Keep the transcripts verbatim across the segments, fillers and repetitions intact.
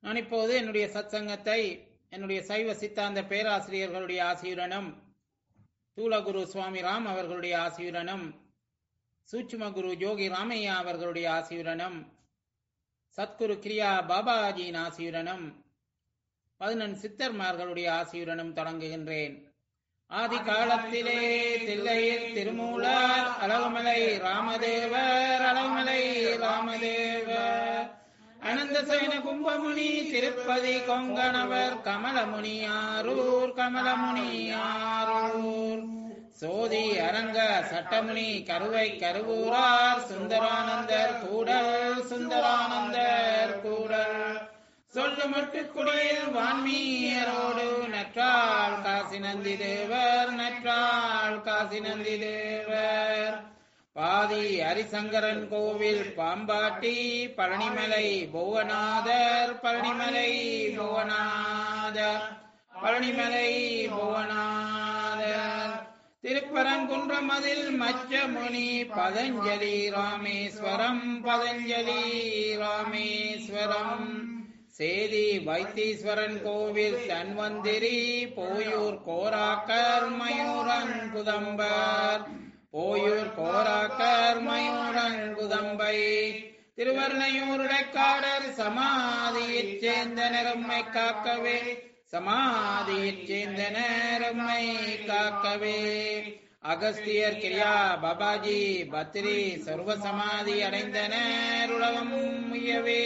நான் இப்போது என்னுடைய சத்சங்கத்தை என்னுடைய சைவ சித்தாந்த பேராசிரியர்களுடைய ஆசியுடனும், தூலகுரு சுவாமி ராம் அவர்களுடைய ஆசியுடனும், சூட்சும குரு ஜோகி ராமையா அவர்களுடைய ஆசியுடனும், சத்குரு கிரியா பாபாஜியின் ஆசியுடனும், பதினெண் சித்தர்மார்களுடைய ஆசியுடனும் தொடங்குகின்றேன். ஆதி காலத்திலே தில்லையில் திருமூலர் அழகுமலை ராமதேவர் அழகுமலை ராமதேவர் அனந்த சயன கும்பமுனி திருப்பதி கொங்கணவர் கமலமுனி ஆரூர் கமலமுனி ஆரூர் சோதி அரங்க சட்டமுனி கருவை கருவூரார் சுந்தரானந்தர் கூடல் சுந்தரானந்தர் கூடல் சொல்லு மட்டு குடியில் வான்மீயரோடு நற்றாள் காசி நந்தி தேவர் நற்றாள் காசி நந்தி தேவர் பாதி ஹரிசங்கரன் கோவில் பாம்பாட்டி பழனிமலை புவனாதர் பழனிமலை புவனாதர் பழனிமலை புவனாதர் திருப்பரங்குன்றம் அதில் மச்சமுனி பதஞ்சலி ராமேஸ்வரம் பதஞ்சலி ராமேஸ்வரம் சேதி வைத்தீஸ்வரன் கோவில் தன்வந்திரி போயூர் கோராக்கர் மயூரன் குதம்பர் போயூர் கோராக்கர் மயூரன் குதம்பை திருவர்ணையூர் இடைக்காடர் சமாதியைச் சேர்ந்த நிறம்மை காக்கவே சமாதியைச் சேர்ந்த நேரம்மை காக்கவே அகஸ்தியர் கிரியா பாபாஜி பத்ரி சர்வ சமாதி அடைந்தனர் உலகம் முயவே.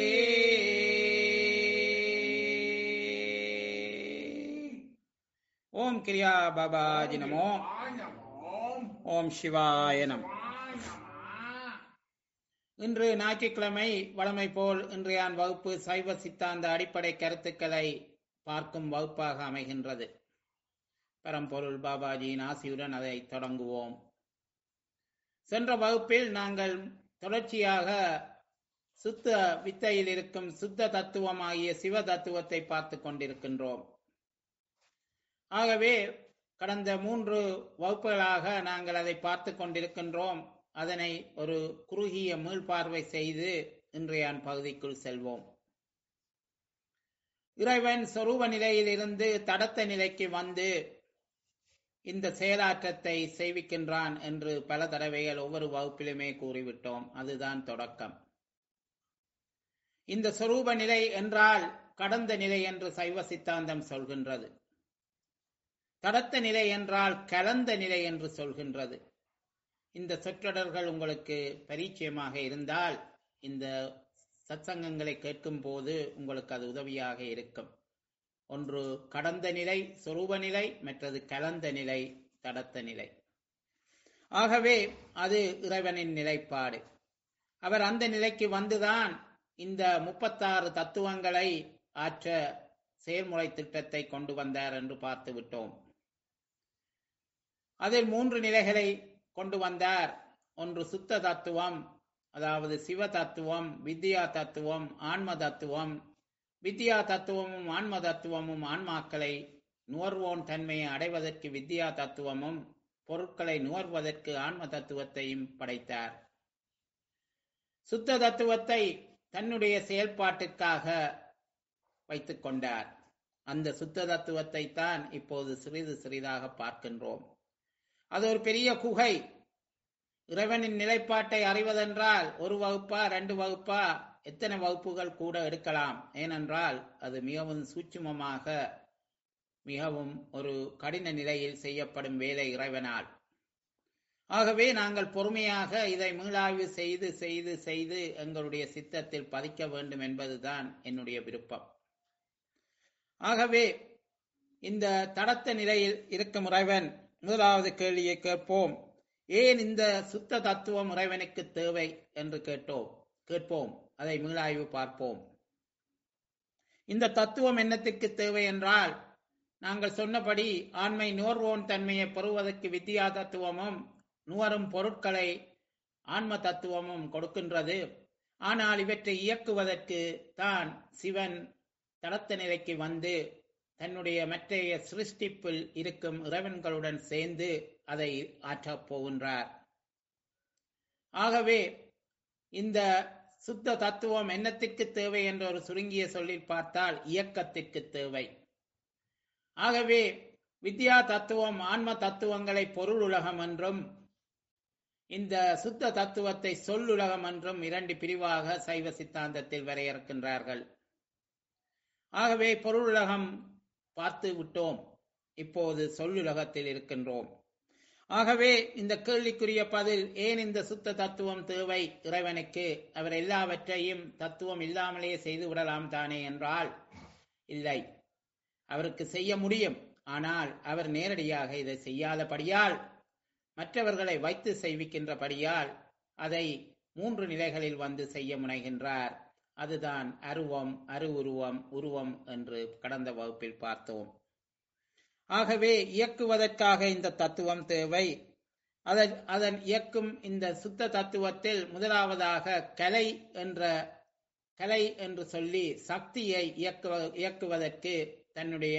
ஓம் கிரியா பாபாஜி நமோ. ஓம் சிவாய நமோ. இன்று ஞாயிற்றுக்கிழமை வழமை போல் இன்றையான் வகுப்பு சைவ சித்தாந்த அடிப்படை கருத்துக்களை பார்க்கும் வகுப்பாக அமைகின்றது. பரம்பொருள் பாபாஜியின் ஆசியுடன் அதை தொடங்குவோம். சென்ற வகுப்பில் நாங்கள் தொடர்ச்சியாக சுத்த வித்தையில் இருக்கும் சுத்த தத்துவமாகிய சிவ தத்துவத்தை பார்த்து கொண்டிருக்கின்றோம். ஆகவே கடந்த மூன்று வகுப்புகளாக நாங்கள் அதை பார்த்து கொண்டிருக்கின்றோம். அதனை ஒரு குறுகிய மீள்பார்வை செய்து இன்றைய பகுதிக்குள் செல்வோம். இறைவன் சொரூப நிலையில் இருந்து தடத்த நிலைக்கு வந்து இந்த செயலாற்றத்தை செய்விக்கின்றான் என்று பல தடவைகள் ஒவ்வொரு வகுப்பிலுமே கூறிவிட்டோம். அதுதான் தொடக்கம். இந்த சொரூப நிலை என்றால் கடந்த நிலை என்று சைவ சித்தாந்தம் சொல்கின்றது. தடத்த நிலை என்றால் கலந்த நிலை என்று சொல்கின்றது. இந்த சொற்றொடர்கள் உங்களுக்கு பரிச்சயமாக இருந்தால் இந்த சத்சங்கங்களை கேட்கும் போது உங்களுக்கு அது உதவியாக இருக்கும். ஒன்று கடந்த நிலை சொரூப நிலை, மற்றது கலந்த நிலை தடத்த நிலை. ஆகவே அது இறைவனின் நிலைப்பாடு. அவர் அந்த நிலைக்கு வந்துதான் இந்த முப்பத்தாறு தத்துவங்களை ஆற்ற செயல்முறை திட்டத்தை கொண்டு வந்தார் என்று பார்த்து விட்டோம். அதில் மூன்று நிலைகளை கொண்டு வந்தார். ஒன்று சுத்த தத்துவம், அதாவது சிவ தத்துவம், வித்யா தத்துவம், ஆன்ம தத்துவம். வித்யா தத்துவமும் ஆன்ம தத்துவமும் ஆன்மாக்களை நுகர்வோன் தன்மையை அடைவதற்கு வித்யா தத்துவமும், பொருட்களை நுகர்வதற்கு ஆன்ம தத்துவத்தையும் படைத்தார். சுத்த தத்துவத்தை தன்னுடைய செயல்பாட்டுக்காக வைத்துக் கொண்டார். அந்த சுத்த தத்துவத்தை தான் இப்போது சிறிது சிறிதாக பார்க்கின்றோம். அது ஒரு பெரிய குகை. இறைவனின் நிலைப்பாட்டை அறிவதென்றால் ஒரு வகுப்பா ரெண்டு வகுப்பா எத்தனை வகுப்புகள் கூட எடுக்கலாம். ஏனென்றால் அது மிகவும் சூட்சுமமாக மிகவும் ஒரு கடின நிலையில் செய்யப்படும் வேலை இறைவனால். ஆகவே நாங்கள் பொறுமையாக இதை மீளாய்வு செய்து செய்து செய்து எங்களுடைய சித்தத்தில் பதிக்க வேண்டும் என்பதுதான் என்னுடைய விருப்பம். ஆகவே இந்த தடத்த நிலையில் இருக்கும் இறைவன், முதலாவது கேள்வியை கேட்போம். ஏன் இந்த சுத்த தத்துவம் இறைவனுக்கு தேவை என்று கேட்டோம் கேட்போம் அதை மீளாய்வு பார்ப்போம். இந்த தத்துவம் என்னத்துக்கு தேவை என்றால், நாங்கள் சொன்னபடி ஆண்மை நுகர்வோன் தன்மையை பெறுவதற்கு வித்யா தத்துவமும் நுகரும் பொருட்களை ஆன்ம தத்துவமும் கொடுக்கின்றது. ஆனால் இவற்றை இயக்குவதற்கு தான் சிவன் தடத்த நிலைக்கு வந்து தன்னுடைய மற்றைய சிருஷ்டிப்பில் இருக்கும் இறைவன்களுடன் சேர்ந்து அதை ஆற்றப் போகின்றார். ஆகவே இந்த சுத்த தத்துவம் என்னத்திற்கு தேவை என்ற ஒரு சுருங்கிய சொல்லில் பார்த்தால் இயக்கத்திற்கு தேவை. ஆகவே வித்யா தத்துவம் ஆன்ம தத்துவங்களை பொருள் உலகம் என்றும் இந்த சுத்த தத்துவத்தை சொல்லுலகம் என்றும் இரண்டு பிரிவாக சைவ சித்தாந்தத்தில் வரையறுக்கின்றார்கள். ஆகவே பொருளுலகம் பார்த்து விட்டோம், இப்போது சொல்லுலகத்தில் இருக்கின்றோம். ஆகவே இந்த கேள்விக்குரிய பதில், ஏன் இந்த சுத்த தத்துவம் தேவை இறைவனுக்கு? அவர் எல்லாவற்றையும் தத்துவம் இல்லாமலே செய்து விடலாம் தானே என்றால் இல்லை, அவருக்கு செய்ய முடியும். ஆனால் அவர் நேரடியாக இதை செய்யாதபடியால், மற்றவர்களை வைத்து செய்விக்கின்றபடியால் அதை மூன்று நிலைகளில் வந்து செய்ய முனைகின்றார். அதுதான் அருவம், அரு உருவம், உருவம் என்று கடந்த வகுப்பில் பார்த்தோம். ஆகவே இயக்குவதற்காக இந்த தத்துவம் தேவை. அதன் அதன் இயக்கும் இந்த சுத்த தத்துவத்தில் முதலாவதாக கலை என்ற கலை என்று சொல்லி சக்தியை இயக்குவ இயக்குவதற்கு தன்னுடைய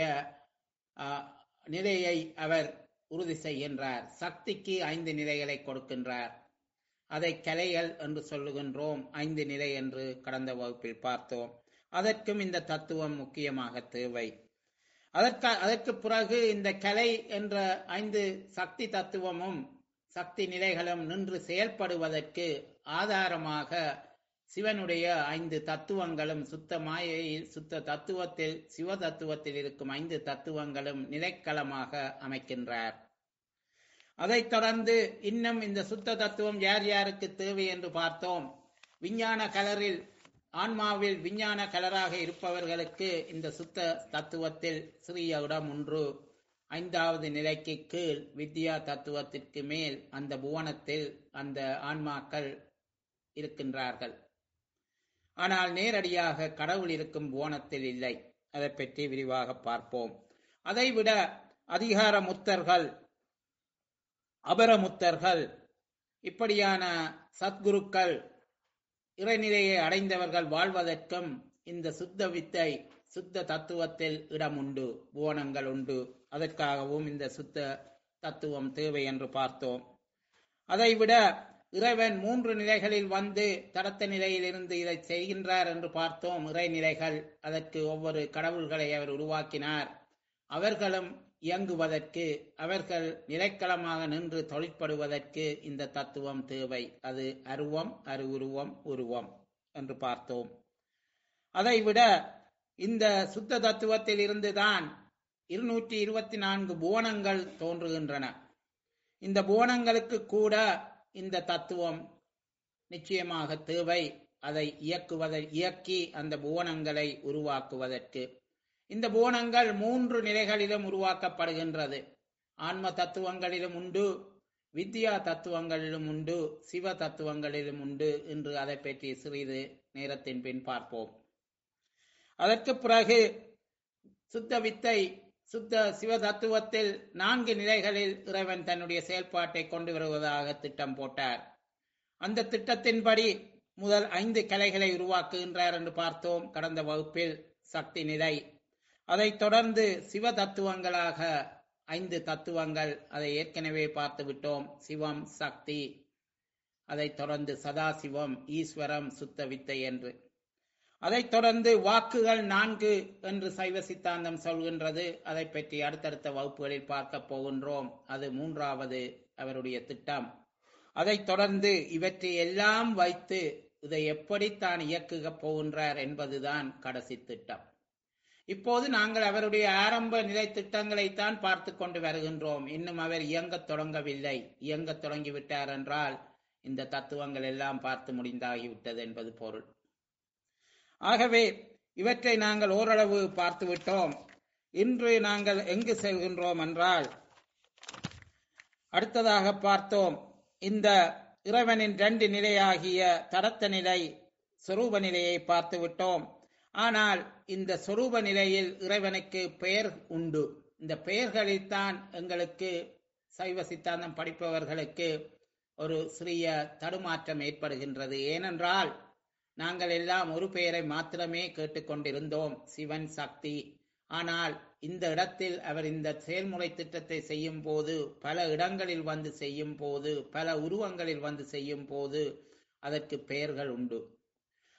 நிலையை அவர் உறுதி செய்கின்றார். சக்திக்கு ஐந்து நிலைகளை கொடுக்கின்றார். அதை கலைகள் என்று சொல்லுகின்றோம். ஐந்து நிலை என்று கடந்த வகுப்பில் பார்த்தோம். அதற்கும் இந்த தத்துவம் முக்கியமாக தேவை. அதற்கு அதற்கு பிறகு இந்த கலை என்ற ஐந்து சக்தி தத்துவமும் சக்தி நிலைகளும் நின்று செயல்படுவதற்கு ஆதாரமாக சிவனுடைய ஐந்து தத்துவங்களும் சுத்த மாயையில் சுத்த தத்துவத்தில் சிவ தத்துவத்தில் இருக்கும் ஐந்து தத்துவங்களும் நிலைக்களமாக அமைக்கின்றார். அதைத் தொடர்ந்து இன்னும் இந்த சுத்த தத்துவம் யார் யாருக்கு தேவை என்று பார்த்தோம். விஞ்ஞான கலரில் ஆன்மாவில் விஞ்ஞான கலராக இருப்பவர்களுக்கு இந்த சுத்த தத்துவத்தில் சிறிய இடம் ஒன்று. ஐந்தாவது நிலைக்கு கீழ் வித்யா தத்துவத்திற்கு மேல் அந்த புவனத்தில் அந்த ஆன்மாக்கள் இருக்கின்றார்கள். ஆனால் நேரடியாக கடவுள் இருக்கும் புவனத்தில் இல்லை. அதை பற்றி விரிவாக பார்ப்போம். அதைவிட அதிகார முத்தர்கள், அபரமுத்தர்கள், இப்படியான சத்குருக்கள், இறைநிலையை அடைந்தவர்கள் வாழ்வதற்கும் இந்த சுத்த வித்தை சுத்த தத்துவத்தில் இடம் உண்டு, புவனங்கள் உண்டு. அதற்காகவும் இந்த சுத்த தத்துவம் தேவை என்று பார்த்தோம். அதைவிட இறைவன் மூன்று நிலைகளில் வந்து தடத்த நிலையில் இருந்து இதை செய்கின்றார் என்று பார்த்தோம். இறைநிலைகள், அதற்கு ஒவ்வொரு கடவுள்களை அவர் உருவாக்கினார். அவர்களும் இயங்குவதற்கு, அவர்கள் நிலைக்களமாக நின்று தொழிற்படுவதற்கு இந்த தத்துவம் தேவை. அது அருவம், அரு உருவம், உருவம் என்று பார்த்தோம். அதைவிட இந்த சுத்த தத்துவத்தில் இருந்துதான் இருநூற்றி இருபத்தி நான்கு புவனங்கள் தோன்றுகின்றன. இந்த புவனங்களுக்கு கூட இந்த தத்துவம் நிச்சயமாக தேவை. அதை இயக்குவதை இயக்கி அந்த புவனங்களை உருவாக்குவதற்கு. இந்த புவனங்கள் மூன்று நிலைகளிலும் உருவாக்கப்படுகின்றது. ஆன்ம தத்துவங்களிலும் உண்டு, வித்யா தத்துவங்களிலும் உண்டு, சிவ தத்துவங்களிலும் உண்டு என்று அதை பற்றி சிறிது நேரத்தின் பின் பார்ப்போம். அதற்கு பிறகு சுத்த வித்தை சுத்த சிவ தத்துவத்தில் நான்கு நிலைகளில் இறைவன் தன்னுடைய செயல்பாட்டை கொண்டு வருவதாக திட்டம் போட்டார். அந்த திட்டத்தின்படி முதல் ஐந்து கலைகளை உருவாக்குகின்றார் என்று பார்த்தோம் கடந்த வகுப்பில், சக்தி நிலை. அதைத் தொடர்ந்து சிவ தத்துவங்களாக ஐந்து தத்துவங்கள், அதை ஏற்கனவே பார்த்து விட்டோம். சிவம், சக்தி, அதைத் தொடர்ந்து சதாசிவம், ஈஸ்வரம், சுத்த வித்தை என்று. அதைத் தொடர்ந்து வாக்குகள் நான்கு என்று சைவ சித்தாந்தம் சொல்கின்றது. அதை பற்றி அடுத்தடுத்த வகுப்புகளில் பார்க்க போகின்றோம். அது மூன்றாவது அவருடைய திட்டம். அதைத் தொடர்ந்து இவற்றை எல்லாம் வைத்து இதை எப்படித்தான் இயக்குக போகின்றார் என்பதுதான் கடைசி திட்டம். இப்போது நாங்கள் அவருடைய ஆரம்ப நிலை திட்டங்களைத்தான் பார்த்து கொண்டு வருகின்றோம். இன்னும் அவர் இயங்கத் தொடங்கவில்லை. இயங்கத் தொடங்கிவிட்டார் என்றால் இந்த தத்துவங்கள் எல்லாம் பார்த்து முடிந்தாகிவிட்டது என்பது பொருள். ஆகவே இவற்றை நாங்கள் ஓரளவு பார்த்து விட்டோம். இன்று நாங்கள் எங்கு செல்கின்றோம் என்றால், அடுத்ததாக பார்த்தோம் இந்த இறைவனின் இரண்டு நிலையாகிய தடத்த நிலை, சொரூப நிலையை பார்த்து விட்டோம். ஆனால் இந்த சொரூப நிலையில் இறைவனுக்கு பெயர் உண்டு. இந்த பெயர்களில்தான் எங்களுக்கு சைவ சித்தாந்தம் படிப்பவர்களுக்கு ஒரு சிறிய தடுமாற்றம் ஏற்படுகின்றது. ஏனென்றால் நாங்கள் எல்லாம் ஒரு பெயரை மாத்திரமே கேட்டுக்கொண்டிருந்தோம், சிவன், சக்தி. ஆனால் இந்த இடத்தில் அவர் இந்த செயல்முறை திட்டத்தை செய்யும் போது, பல இடங்களில் வந்து செய்யும் போது, பல உருவங்களில் வந்து செய்யும் போது அதற்கு பெயர்கள் உண்டு.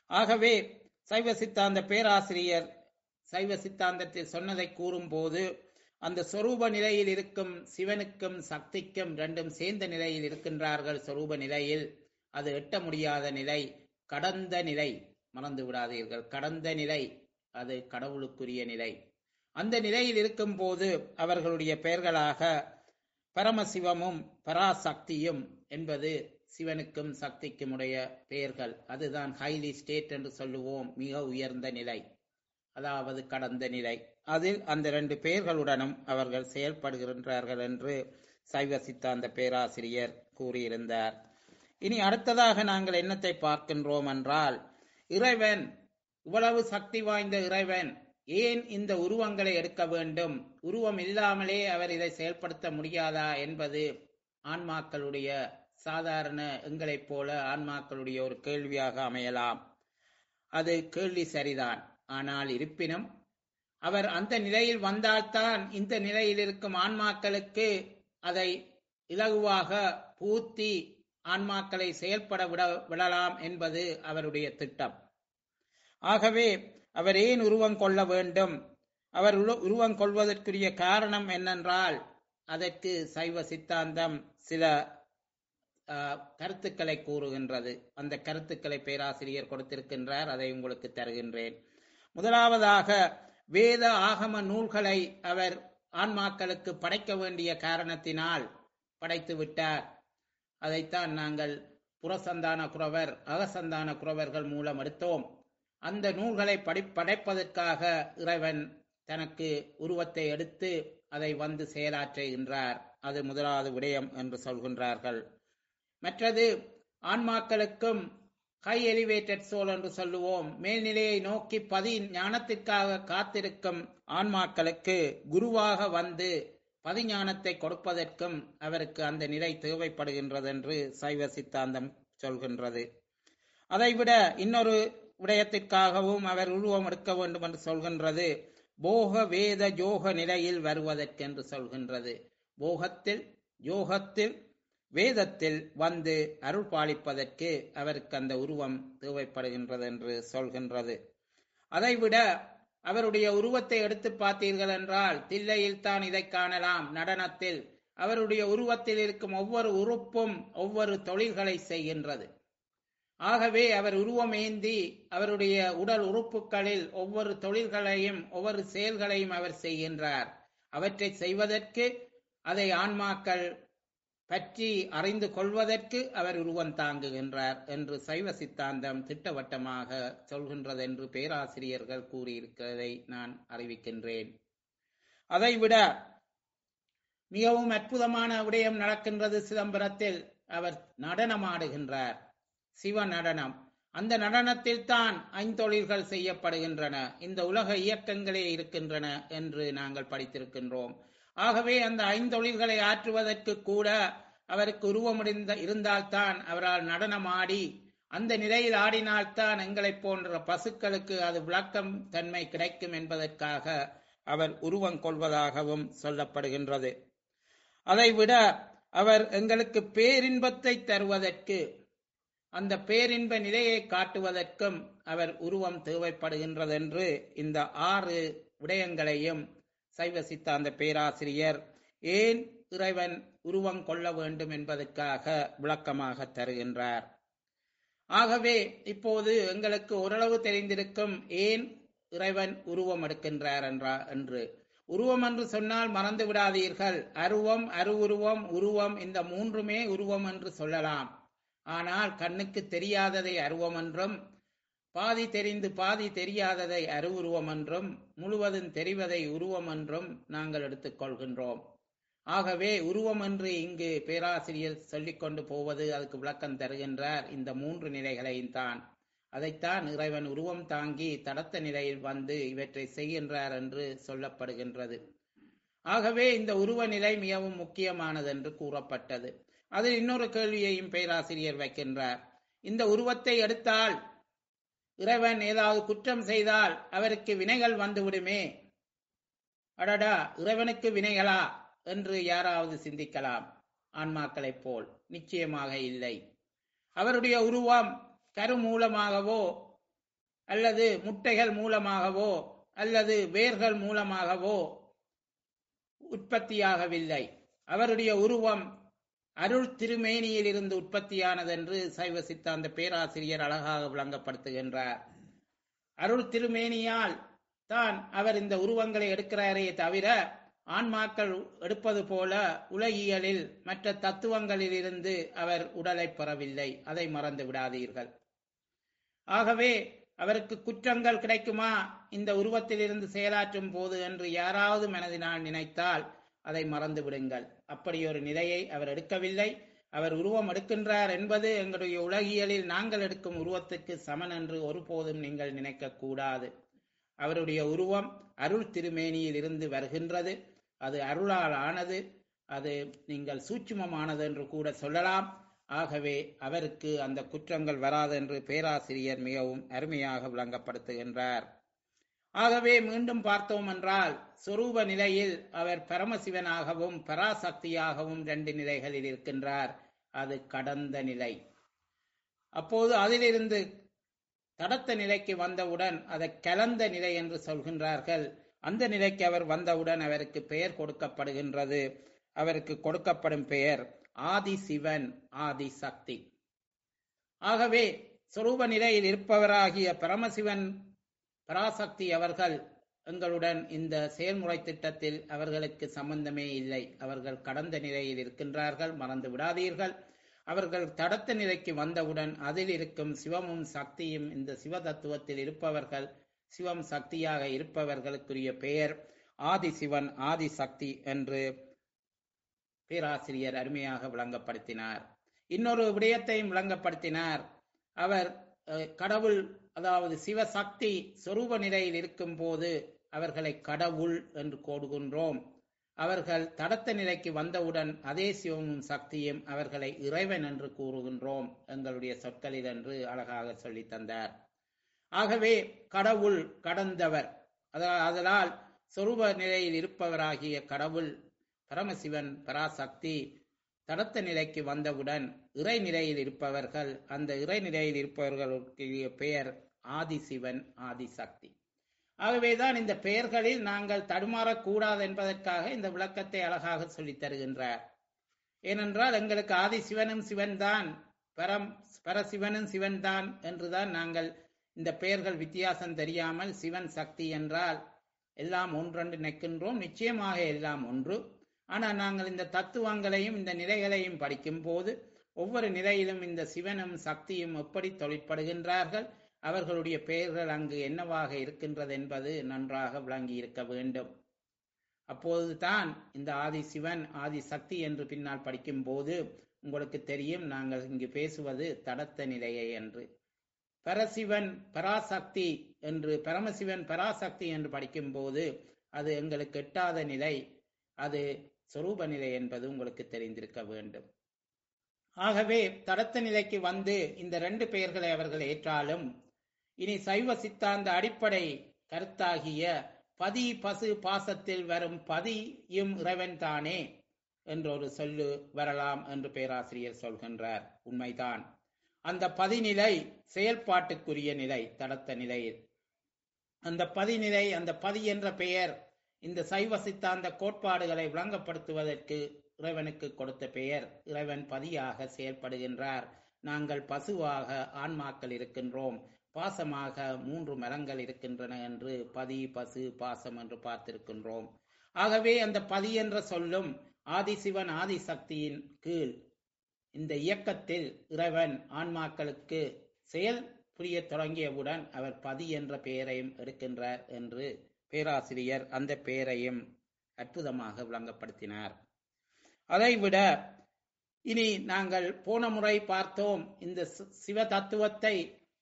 ஆகவே சைவ சித்தாந்த பேராசிரியர் சைவ சித்தாந்தத்தில் சொன்னதை கூறும்போது அந்த சொரூப நிலையில் இருக்கும் சிவனுக்கும் சக்திக்கும் ரெண்டும் சேர்ந்த நிலையில் இருக்கின்றார்கள். சொரூப நிலையில் அது எட்ட முடியாத நிலை, கடந்த நிலை. மறந்து விடாதீர்கள், கடந்த நிலை, அது கடவுளுக்குரிய நிலை. அந்த நிலையில் இருக்கும் போது அவர்களுடைய பெயர்களாக பரமசிவமும் பராசக்தியும் என்பது சிவனுக்கும் சக்திக்கும் உடைய பெயர்கள். அதுதான் ஹைலி ஸ்டேட் என்று சொல்லுவோம், மிக உயர்ந்த நிலை, அதாவது கடந்த நிலை. அதில் அந்த ரெண்டு பெயர்களுடனும் அவர்கள் செயல்படுகின்றார்கள் என்று சைவ சித்தாந்த பேராசிரியர் கூறியிருந்தார். இனி அடுத்ததாக நாங்கள் என்னத்தை பார்க்கின்றோம் என்றால், இறைவன், இவ்வளவு சக்தி வாய்ந்த இறைவன் ஏன் இந்த உருவங்களை எடுக்க வேண்டும்? உருவம் இல்லாமலே அவர் இதை செயல்படுத்த முடியாதா என்பது ஆன்மாக்களுடைய சாதாரண எங்களைப் போல ஆன்மாக்களுடைய ஒரு கேள்வியாக அமையலாம். அது கேள்வி சரிதான். ஆனால் இருப்பினும் அவர் அந்த நிலையில் வந்தால்தான் இந்த நிலையில் இருக்கும் ஆன்மாக்களுக்கு அதை இலகுவாக பூர்த்தி ஆன்மாக்களை செயல்பட விட விடலாம் என்பது அவருடைய திட்டம். ஆகவே அவர் ஏன் உருவம் கொள்ள வேண்டும்? அவர் உருவம் கொள்வதற்குரிய காரணம் என்னென்றால், அதற்கு சைவ சித்தாந்தம் சில கருத்துக்களை கூறுகின்றது. அந்த கருத்துக்களை பேராசிரியர் கொடுத்திருக்கின்றார், அதை உங்களுக்கு தருகின்றேன். முதலாவதாக, வேத ஆகம நூல்களை அவர் ஆன்மாக்களுக்கு படைக்க வேண்டிய காரணத்தினால் படைத்து விட்டார். அதைத்தான் நாங்கள் புறசந்தான குரவர், அகசந்தான குரவர்கள் மூலம் எடுத்தோம். அந்த நூல்களை படி படைப்பதற்காக இறைவன் தனக்கு உருவத்தை எடுத்து அதை வந்து செயலாற்றுகின்றார். அது முதலாவது விடயம் என்று சொல்கின்றார்கள். மற்றது, ஆன்மாக்களுக்கும் ஹை எலிவேட்டட் சோல் என்று சொல்லுவோம், மேல்நிலையை நோக்கி பதி ஞானத்திற்காக காத்திருக்கும் ஆன்மாக்களுக்கு குருவாக வந்து பதிஞானத்தை கொடுப்பதற்கும் அவருக்கு அந்த நிலை தேவைப்படுகின்றது என்று சைவ சித்தாந்தம் சொல்கின்றது. அதைவிட இன்னொரு விடயத்திற்காகவும் அவர் உருவம் எடுக்க வேண்டும் என்று சொல்கின்றது. போக வேத யோக நிலையில் வருவதற்கென்று சொல்கின்றது. போகத்தில், யோகத்தில், வேதத்தில் வந்து அருள் பாலிப்பதற்கு அவருக்கு அந்த உருவம் தேவைப்படுகின்றது என்று சொல்கின்றது. அதைவிட அவருடைய உருவத்தை எடுத்து பார்த்தீர்கள் என்றால், தில்லையில் தான் இதை காணலாம். நடனத்தில் அவருடைய உருவத்தில் இருக்கும் ஒவ்வொரு உறுப்பும் ஒவ்வொரு தொழில்களை செய்கின்றது. ஆகவே அவர் உருவம் ஏந்தி அவருடைய உடல் உறுப்புகளில் ஒவ்வொரு தொழில்களையும் ஒவ்வொரு செயல்களையும் அவர் செய்கின்றார். அவற்றை செய்வதற்கு, அதை ஆன்மாக்கள் பற்றி அறிந்து கொள்வதற்கு அவர் உருவம் தாங்குகின்றார் என்று சைவ சித்தாந்தம் திட்டவட்டமாக சொல்கின்றது என்று பேராசிரியர்கள் கூறியிருக்கிறதை நான் அறிவிக்கின்றேன். அதைவிட மிகவும் அற்புதமான விடயம் நடக்கின்றது சிதம்பரத்தில். அவர் நடனமாடுகின்றார், சிவ நடனம். அந்த நடனத்தில் தான் ஐந்தொழில்கள் செய்யப்படுகின்றன, இந்த உலக இயக்கங்களே இருக்கின்றன என்று நாங்கள் படித்திருக்கின்றோம். ஆகவே அந்த ஐந்தொழில்களை ஆற்றுவதற்கு கூட அவருக்கு உருவம் இருந்தால்தான் அவரால் நடனமாடி, அந்த நிலையில் ஆடினால்தான் எங்களை போன்ற பசுக்களுக்கு அது விளக்கம் தன்மை கிடைக்கும் என்பதற்காக அவர் உருவம் கொள்வதாகவும் சொல்லப்படுகின்றது. அதைவிட அவர் எங்களுக்கு பேரின்பத்தை தருவதற்கு, அந்த பேரின்ப நிலையை காட்டுவதற்கும் அவர் உருவம் தேவைப்படுகின்றது என்று இந்த ஆறு விடயங்களையும் சைவ சித்தாந்த பேராசிரியர் ஏன் இறைவன் உருவம் கொள்ள வேண்டும் என்பதற்காக விளக்கமாக தருகின்றார். ஆகவே இப்போது எங்களுக்கு ஓரளவு தெரிந்திருக்கும் ஏன் இறைவன் உருவம் எடுக்கின்றார் என்றா என்று. உருவம் என்று சொன்னால் மறந்து விடாதீர்கள், அருவம், அருவுருவம், உருவம், இந்த மூன்றுமே உருவம் என்று சொல்லலாம். ஆனால் கண்ணுக்கு தெரியாததை அருவம் என்றும், பாதி தெரிந்து பாதி தெரியாததை அருவுருவம் என்றும், முழுவதும் தெரிவதை உருவம் என்றும் நாங்கள் எடுத்துக்கொள்கின்றோம். ஆகவே உருவம் என்று இங்கு பேராசிரியர் சொல்லிக் கொண்டு போவது, அதுக்கு விளக்கம் தருகின்றார், இந்த மூன்று நிலைகளையும் தான். அதைத்தான் இறைவன் உருவம் தாங்கி தடத்த நிலையில் வந்து இவற்றை செய்கின்றார் என்று சொல்லப்படுகின்றது. ஆகவே இந்த உருவ நிலை மிகவும் முக்கியமானது என்று கூறப்பட்டது. அதில் இன்னொரு கேள்வியையும் பேராசிரியர் வைக்கின்றார். இந்த உருவத்தை எடுத்தால் இறைவன் ஏதாவது குற்றம் செய்தால் அவருக்கு வினைகள் வந்துவிடுமே, அடடா இறைவனுக்கு வினைகளா என்று யாராவது சிந்திக்கலாம். ஆன்மாக்களைப் போல் நிச்சயமாக இல்லை. அவருடைய உருவம் கருமூலமாகவோ அல்லது முட்டைகள் மூலமாகவோ அல்லது வேர்கள் மூலமாகவோ உற்பத்தியாகவில்லை. அவருடைய உருவம் அருள் திருமேனியில் இருந்து உற்பத்தியானது என்று சைவ சித்தாந்த பேராசிரியர் அழகாக விளங்கப்படுத்துகின்றார். அருள் திருமேனியால் தான் அவர் இந்த உருவங்களை எடுக்கிறாரே தவிர ஆன்மாக்கள் எடுப்பது போல உலகியலில் மற்ற தத்துவங்களில் இருந்து அவர் உடலை பெறவில்லை. அதை மறந்து விடாதீர்கள். ஆகவே அவருக்கு குற்றங்கள் கிடைக்குமா இந்த உருவத்தில் இருந்து செயலாற்றும் போது என்று யாராவது மனதினால் நினைத்தால் அதை மறந்து விடுங்கள். அப்படி ஒரு நிலையை அவர் எடுக்கவில்லை. அவர் உருவம் எடுக்கின்றார் என்பது எங்களுடைய உலகியலில் நாங்கள் எடுக்கும் உருவத்துக்கு சமன் என்று ஒருபோதும் நீங்கள் நினைக்க கூடாது. அவருடைய உருவம் அருள் திருமேனியில் இருந்து வருகின்றது. அது அருளால் ஆனது. அது நீங்கள் சூட்சுமமானது என்று கூட சொல்லலாம். ஆகவே அவருக்கு அந்த குற்றங்கள் வராது என்று பேராசிரியர் மிகவும் அருமையாக விளங்கப்படுத்துகின்றார். ஆகவே மீண்டும் பார்த்தோம் என்றால் சொரூப நிலையில் அவர் பரமசிவனாகவும் பராசக்தியாகவும் இரண்டு நிலைகளில் இருக்கின்றார். அது கடந்த நிலை. அப்போது அதிலிருந்து தடத்த நிலைக்கு வந்தவுடன் அதை கலந்த நிலை என்று சொல்கின்றார்கள். அந்த நிலைக்கு அவர் வந்தவுடன் அவருக்கு பெயர் கொடுக்கப்படுகின்றது. அவருக்கு கொடுக்கப்படும் பெயர் ஆதி சிவன், ஆதி சக்தி. ஆகவே சொரூப நிலையில் இருப்பவராகிய பரமசிவன் பராசக்தி அவர்கள் எங்களுடன் இந்த செயல்முறை திட்டத்தில் அவர்களுக்கு சம்பந்தமே இல்லை. அவர்கள் கடந்த நிலையில் இருக்கின்றார்கள், மறந்து விடாதீர்கள். அவர்கள் தடத்த நிலைக்கு வந்தவுடன் அதில் இருக்கும் சிவமும் சக்தியும் இந்த சிவ தத்துவத்தில் இருப்பவர்கள், சிவம் சக்தியாக இருப்பவர்களுக்குரிய பெயர் ஆதி சிவன், ஆதி சக்தி என்று பேராசிரியர் அருமையாக விளங்கப்படுத்தினார். இன்னொரு விடயத்தையும் விளங்கப்படுத்தினார். அவர் கடவுள், அதாவது சிவசக்தி சொரூப நிலையில் இருக்கும் போது அவர்களை கடவுள் என்று கூறுகின்றோம். அவர்கள் தடத்த நிலைக்கு வந்தவுடன் அதே சிவமும் சக்தியும் அவர்களை இறைவன் என்று கூறுகின்றோம் எங்களுடைய சொற்களில் என்று அழகாக சொல்லி தந்தார். ஆகவே கடவுள் கடந்தவர். அதனால் சொரூப நிலையில் இருப்பவராகிய கடவுள் பரமசிவன் பராசக்தி தடத்த நிலைக்கு வந்தவுடன் இறை நிலையில் இருப்பவர்கள், அந்த இறை நிலையில் இருப்பவர்களுக்கு பெயர் ஆதிசிவன், ஆதிசக்தி. ஆகவேதான் இந்த பெயர்களில் நாங்கள் தடுமாறக்கூடாது என்பதற்காக இந்த விளக்கத்தை அழகாக சொல்லித் தருகின்றார். ஏனென்றால் எங்களுக்கு ஆதி சிவனும் சிவன் தான், பரம் பரசிவனும் சிவன் தான் என்றுதான் நாங்கள் இந்த பெயர்கள் வித்தியாசம் தெரியாமல் சிவன் சக்தி என்றால் எல்லாம் ஒன்றென்று நிற்கின்றோம். நிச்சயமாக எல்லாம் ஒன்று. ஆனால் நாங்கள் இந்த தத்துவங்களையும் இந்த நிலைகளையும் படிக்கும் போது ஒவ்வொரு நிலையிலும் இந்த சிவனும் சக்தியும் எப்படி தொழிற்படுகின்றார்கள், அவர்களுடைய பெயர்கள் அங்கு என்னவாக இருக்கின்றது என்பது நன்றாக விளங்கி இருக்க வேண்டும். அப்போதுதான் இந்த ஆதி சிவன், ஆதி சக்தி என்று பின்னால் படிக்கும் போது உங்களுக்கு தெரியும் நாங்கள் இங்கு பேசுவது தடத்த நிலையை என்று. பரசிவன் பராசக்தி என்று, பரமசிவன் பராசக்தி என்று படிக்கும் போது அது எங்களுக்கு எட்டாத நிலை, அது சொரூப நிலை என்பது உங்களுக்கு தெரிந்திருக்க வேண்டும். ஆகவே தடத்த நிலைக்கு வந்து இந்த ரெண்டு பெயர்களை அவர்கள் ஏற்றாலும் இனி சைவ சித்தாந்த அடிப்படை கருத்தாகிய பதி பசு பாசத்தில் வரும் பதியும் இறைவன் தானே என்றொரு சொல்லு வரலாம் என்று பேராசிரியர் சொல்கின்றார். உண்மைதான். அந்த பதிநிலை செயல்பாட்டுக்குரிய நிலை தடத்த நிலையில். அந்த பதிநிலை, அந்த பதி என்ற பெயர் இந்த சைவ சித்தாந்த கோட்பாடுகளை விளங்கப்படுத்துவதற்கு இறைவனுக்கு கொடுத்த பெயர். இறைவன் பதியாக செயல்படுகின்றார். நாங்கள் பசுவாக ஆன்மாக்கள் இருக்கின்றோம், பாசமாக மூன்று மரங்கள் இருக்கின்றன என்று பதி பசு பாசம் என்று பார்த்திருக்கின்றோம். ஆகவே அந்த பதி என்ற சொல்லும் ஆதிசிவன் ஆதிசக்தியின் கீழ் இந்த இயக்கத்தில் இறைவன் ஆன்மாக்களுக்கு செயல் புரிய தொடங்கியவுடன் அவர் பதி என்ற பெயரையும் எடுக்கின்றார் என்று பேராசிரியர் அந்த பெயரையும் அற்புதமாக விளங்கப்படுத்தினார். அதைவிட இனி நாங்கள் போன முறை பார்த்தோம், இந்த சிவ தத்துவத்தை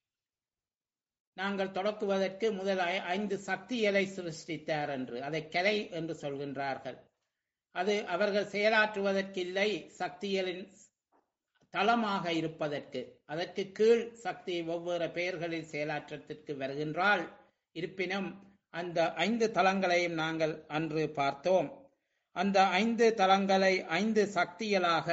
நாங்கள் தொடக்குவதற்கு முதல் ஐந்து சக்திகளை சிருஷ்டித்தார் என்று, அதை கலை என்று சொல்கின்றார்கள். அது அவர்கள் செயலாற்றுவதற்கு இல்லை, சக்திகளின் தளமாக இருப்பதற்கு. அதற்கு கீழ் சக்தி ஒவ்வொரு பெயர்களில் செயலாற்றத்திற்கு வருகின்றால், இருப்பினும் அந்த ஐந்து தலங்களையும் நாங்கள் அன்று பார்த்தோம். அந்த ஐந்து தலங்களை ஐந்து சக்திகளாக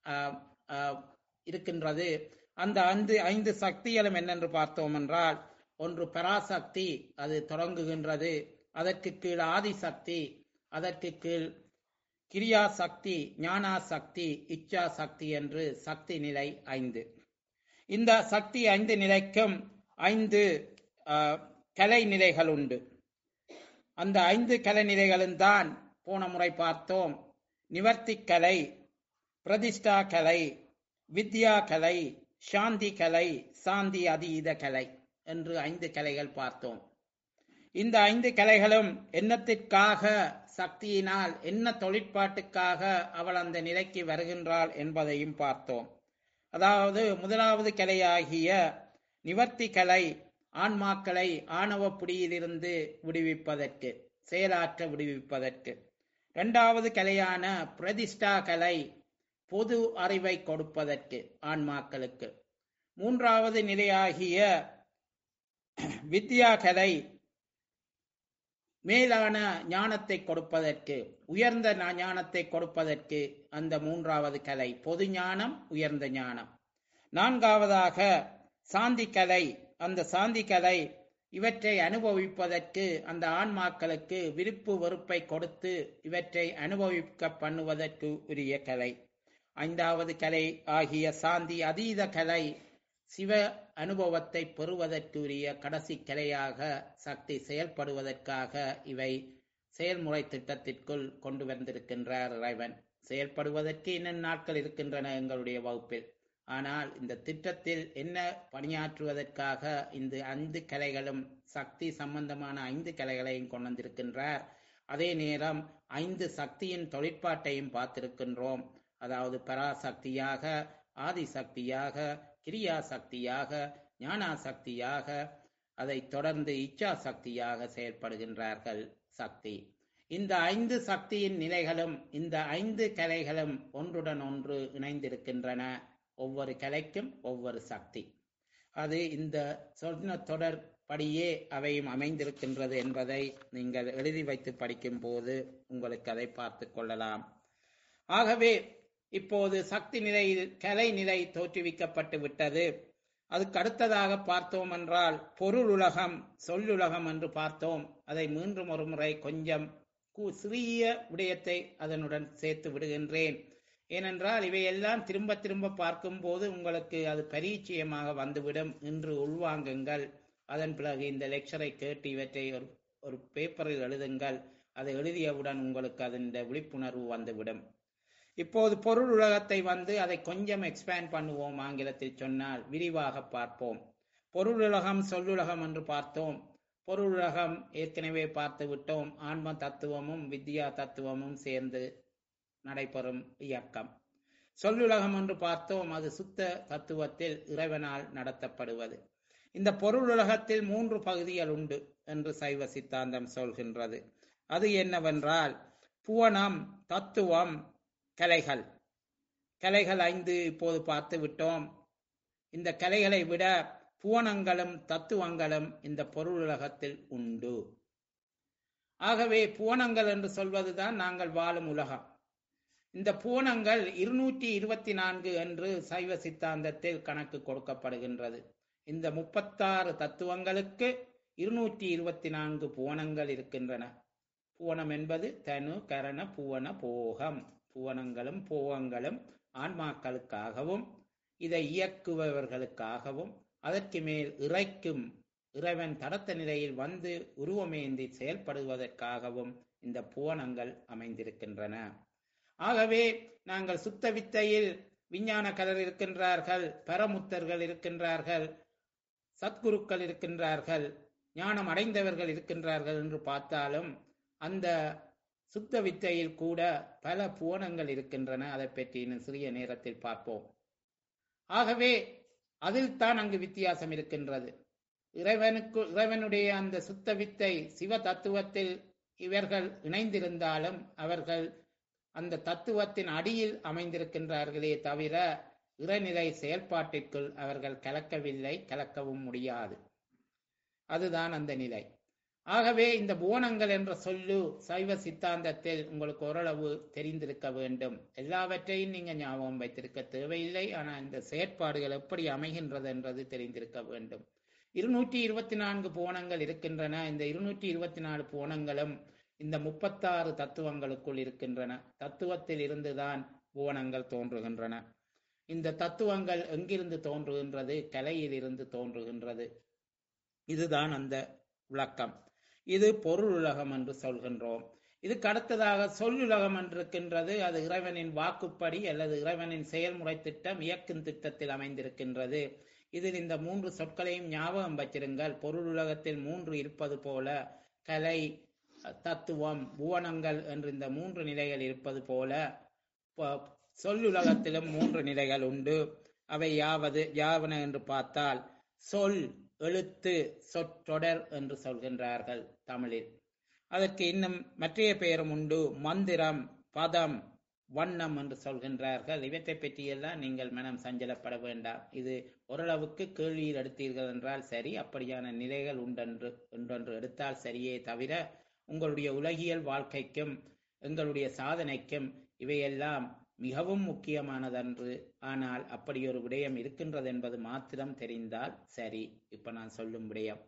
இருக்கின்றது. அந்த ஐந்து ஐந்து சக்திகளும் என்னென்று பார்த்தோம் என்றால், ஒன்று பராசக்தி, அது தொடங்குகின்றது. அதற்கு கீழ் ஆதிசக்தி, அதற்கு கீழ் கிரியா சக்தி, ஞானா சக்தி, இச்சா சக்தி என்று சக்தி நிலை ஐந்து. இந்த சக்தி ஐந்து நிலைக்கும் ஐந்து அஹ், கலை நிலைகள் உண்டு. அந்த ஐந்து கலை நிலைகளும் தான் போன முறை பார்த்தோம். நிவர்த்தி கலை, பிரதிஷ்டா கலை, வித்யா கலை, சாந்தி கலை, சாந்தி அதீத கலை என்று ஐந்து கலைகள் பார்த்தோம். இந்த ஐந்து கலைகளும் என்னத்திற்காக, சக்தியினால் என்ன தொழிற்பாட்டுக்காக அவள் அந்த நிலைக்கு வருகின்றாள் என்பதையும் பார்த்தோம். அதாவது முதலாவது கலையாகிய நிவர்த்தி கலை ஆன்மாக்களை ஆணவ பிடியிலிருந்து விடுவிப்பதற்கு, செயலாற்ற விடுவிப்பதற்கு. இரண்டாவது கலையான பிரதிஷ்டா கலை பொது அறிவை கொடுப்பதற்கு ஆன்மாக்களுக்கு. மூன்றாவது நிலையாகிய வித்யா கலை மேலான ஞானத்தை கொடுப்பதற்கு, உயர்ந்த ஞானத்தை கொடுப்பதற்கு அந்த மூன்றாவது கலை பொது ஞானம், உயர்ந்த ஞானம். நான்காவதாக சாந்தி கலை, அந்த சாந்தி கலை இவற்றை அனுபவிப்பதற்கு அந்த ஆன்மாக்களுக்கு விருப்பு வெறுப்பை கொடுத்து இவற்றை அனுபவிக்க பண்ணுவதற்கு உரிய கலை. ஐந்தாவது கலை ஆகிய சாந்தி அதீத கலை சிவ அனுபவத்தை பெறுவதற்குரிய கடைசி கலையாக சக்தி செயல்படுவதற்காக இவை செயல்முறை திட்டத்திற்குள் கொண்டு வந்திருக்கின்றார் இறைவன். செயல்படுவதற்கு இன்னும் நாட்கள் இருக்கின்றன எங்களுடைய வகுப்பில். ஆனால் இந்த திட்டத்தில் என்ன பணியாற்றுவதற்காக இந்த ஐந்து கலைகளும், சக்தி சம்பந்தமான ஐந்து கலைகளையும் கொண்டு வந்திருக்கின்றார். அதே நேரம் ஐந்து சக்தியின் தொழிற்பாட்டையும் பார்த்திருக்கின்றோம். அதாவது பராசக்தியாக, ஆதிசக்தியாக, கிரியா சக்தியாக, ஞானா சக்தியாக, அதை தொடர்ந்து இச்சா சக்தியாக செயல்படுகின்றார்கள் சக்தி. இந்த ஐந்து சக்தியின் நிலைகளும் இந்த ஐந்து கலைகளும் ஒன்றுடன் ஒன்று இணைந்திருக்கின்றன. ஒவ்வொரு கலைக்கும் ஒவ்வொரு சக்தி. அது இந்த சொன்ன தொடர்படியே அவையும் அமைந்திருக்கின்றது என்பதை நீங்கள் எழுதி வைத்து படிக்கும் போது உங்களுக்கு அதை பார்த்து கொள்ளலாம். ஆகவே இப்போது சக்தி நிலையில் கலை நிலை தோற்றுவிக்கப்பட்டு விட்டது. அதுக்கு அடுத்ததாக பார்த்தோம் என்றால் பொருள் உலகம், சொல்லுலகம் என்று பார்த்தோம். அதை மீண்டும் ஒரு முறை கொஞ்சம் சிறிய விடயத்தை அதனுடன் சேர்த்து விடுகின்றேன். ஏனென்றால் இவையெல்லாம் திரும்ப திரும்ப பார்க்கும் போது உங்களுக்கு அது பரிச்சயமாக வந்துவிடும். இன்று உள்வாங்குங்கள். அதன் பிறகு இந்த லெக்சரை கேட்டு இவற்றை ஒரு ஒரு பேப்பரில் எழுதுங்கள். அதை எழுதியவுடன் உங்களுக்கு அதன் விழிப்புணர்வு வந்துவிடும். இப்போது பொருள் உலகத்தை வந்து அதை கொஞ்சம் எக்ஸ்பேண்ட் பண்ணுவோம். ஆங்கிலத்தில் சொன்னால் விரிவாக பார்ப்போம். பொருள் உலகம், சொல்லுலகம் என்று பார்த்தோம். பொருள் உலகம் ஏற்கனவே பார்த்து விட்டோம். ஆன்ம தத்துவமும் வித்யா தத்துவமும் சேர்ந்து நடைபெறும் இயக்கம். சொல்லுலகம் என்று பார்த்தோம். அது சுத்த தத்துவத்தில் இறைவனால் நடத்தப்படுவது. இந்த பொருள் உலகத்தில் மூன்று பகுதிகள் உண்டு என்று சைவ சித்தாந்தம் சொல்கின்றது. அது என்னவென்றால் புவனம், தத்துவம், கலைகள். கலைகள் ஐந்து இப்போது பார்த்து விட்டோம். இந்த கலைகளை விட புவனங்களும் தத்துவங்களும் இந்த பொருள் உலகத்தில் உண்டு. ஆகவே புவனங்கள் என்று சொல்வதுதான் நாங்கள் வாழும் உலகம். இந்த புவனங்கள் இருநூற்றி இருபத்தி நான்கு என்று சைவ சித்தாந்தத்தில் கணக்கு கொடுக்கப்படுகின்றது. இந்த முப்பத்தாறு தத்துவங்களுக்கு இருநூற்றி இருபத்தி நான்கு புவனங்கள் இருக்கின்றன. புவனம் என்பது தனு, கரண, புவன, போகம். புவனங்களும் போகங்களும் ஆன்மாக்களுக்காகவும் இதை இயக்குபவர்களுக்காகவும் அதற்கு மேல் இறைக்கும் இறைவன் தடத்த நிலையில் வந்து உருவமேந்தி செயல்படுவதற்காகவும் இந்த புவனங்கள் அமைந்திருக்கின்றன. ஆகவே நாங்கள் சுத்த வித்தையில் விஞ்ஞான கலர் இருக்கின்றார்கள், பரமுத்தர்கள் இருக்கின்றார்கள், சத்குருக்கள் இருக்கின்றார்கள், ஞானம் அடைந்தவர்கள் இருக்கின்றார்கள் என்று பார்த்தாலும் அந்த சுத்த வித்தையில் கூட பல புவனங்கள் இருக்கின்றன. அதை பற்றி இன்னும் சிறிய நேரத்தில் பார்ப்போம். ஆகவே அதில் தான் அங்கு வித்தியாசம் இருக்கின்றது. இறைவனுக்கு இறைவனுடைய அந்த சுத்த வித்தை சிவ தத்துவத்தில் இவர்கள் இணைந்திருந்தாலும் அவர்கள் அந்த தத்துவத்தின் அடியில் அமைந்திருக்கின்றார்களே தவிர இறைநிலை செயல்பாட்டிற்குள் அவர்கள் கலக்கவில்லை, கலக்கவும் முடியாது. அதுதான் அந்த நிலை. ஆகவே இந்த புவனங்கள் என்ற சொல்லு சைவ சித்தாந்தத்தில் உங்களுக்கு ஓரளவு தெரிந்திருக்க வேண்டும். எல்லாவற்றையும் நீங்க ஞாபகம் வைத்திருக்க தேவையில்லை. ஆனால் இந்த செயற்பாடுகள் எப்படி அமைகின்றது என்றது தெரிந்திருக்க வேண்டும். இருநூற்றி இருபத்தி நான்கு புவனங்கள் இருக்கின்றன. இந்த இருநூற்றி இருபத்தி நாலு புவனங்களும் இந்த முப்பத்தாறு தத்துவங்களுக்குள் இருக்கின்றன. தத்துவத்தில் இருந்துதான் புவனங்கள் தோன்றுகின்றன. இந்த தத்துவங்கள் எங்கிருந்து தோன்றுகின்றது? கலையில் இருந்து தோன்றுகின்றது. இதுதான் அந்த விளக்கம். இது பொருள் உலகம் என்று சொல்கின்றோம். இதுக்கு அடுத்ததாக சொல்லுலகம் என்று இருக்கின்றது. அது இறைவனின் வாக்குப்படி அல்லது இறைவனின் செயல்முறை திட்டம், இயக்கும் திட்டத்தில் அமைந்திருக்கின்றது. இதில் இந்த மூன்று சொற்களையும் ஞாபகம் வச்சிருங்கள். பொருள் உலகத்தில் மூன்று இருப்பது போல கலை, தத்துவம், புவனங்கள் என்று இந்த மூன்று நிலைகள் இருப்பது போல சொல்லுலகத்திலும் மூன்று நிலைகள் உண்டு. அவை யாவது யாவன என்று பார்த்தால் சொல், எழுத்து, சொற்றொடர் என்று சொல்கின்றார்கள் தமிழில். அதற்கு இன்னும் மற்றைய பெயரும் உண்டு. மந்திரம், பதம், வண்ணம் என்று சொல்கின்றார்கள். இவற்றை பற்றியெல்லாம் நீங்கள் மனம் சஞ்சலப்பட வேண்டாம். இது ஓரளவுக்கு கேள்வியில் எடுத்தீர்கள் என்றால் சரி, அப்படியான நிலைகள் உண்டென்று ஒன்றென்று எடுத்தால் சரியே தவிர உங்களுடைய உலகியல் வாழ்க்கைக்கும் எங்களுடைய சாதனைக்கும் இவையெல்லாம் மிகவும் முக்கியமானதன்று. ஆனால் அப்படி ஒரு விடயம் இருக்கின்றது என்பது மாத்திரம் தெரிந்தால் சரி. இப்ப நான் சொல்லும் விடயம்.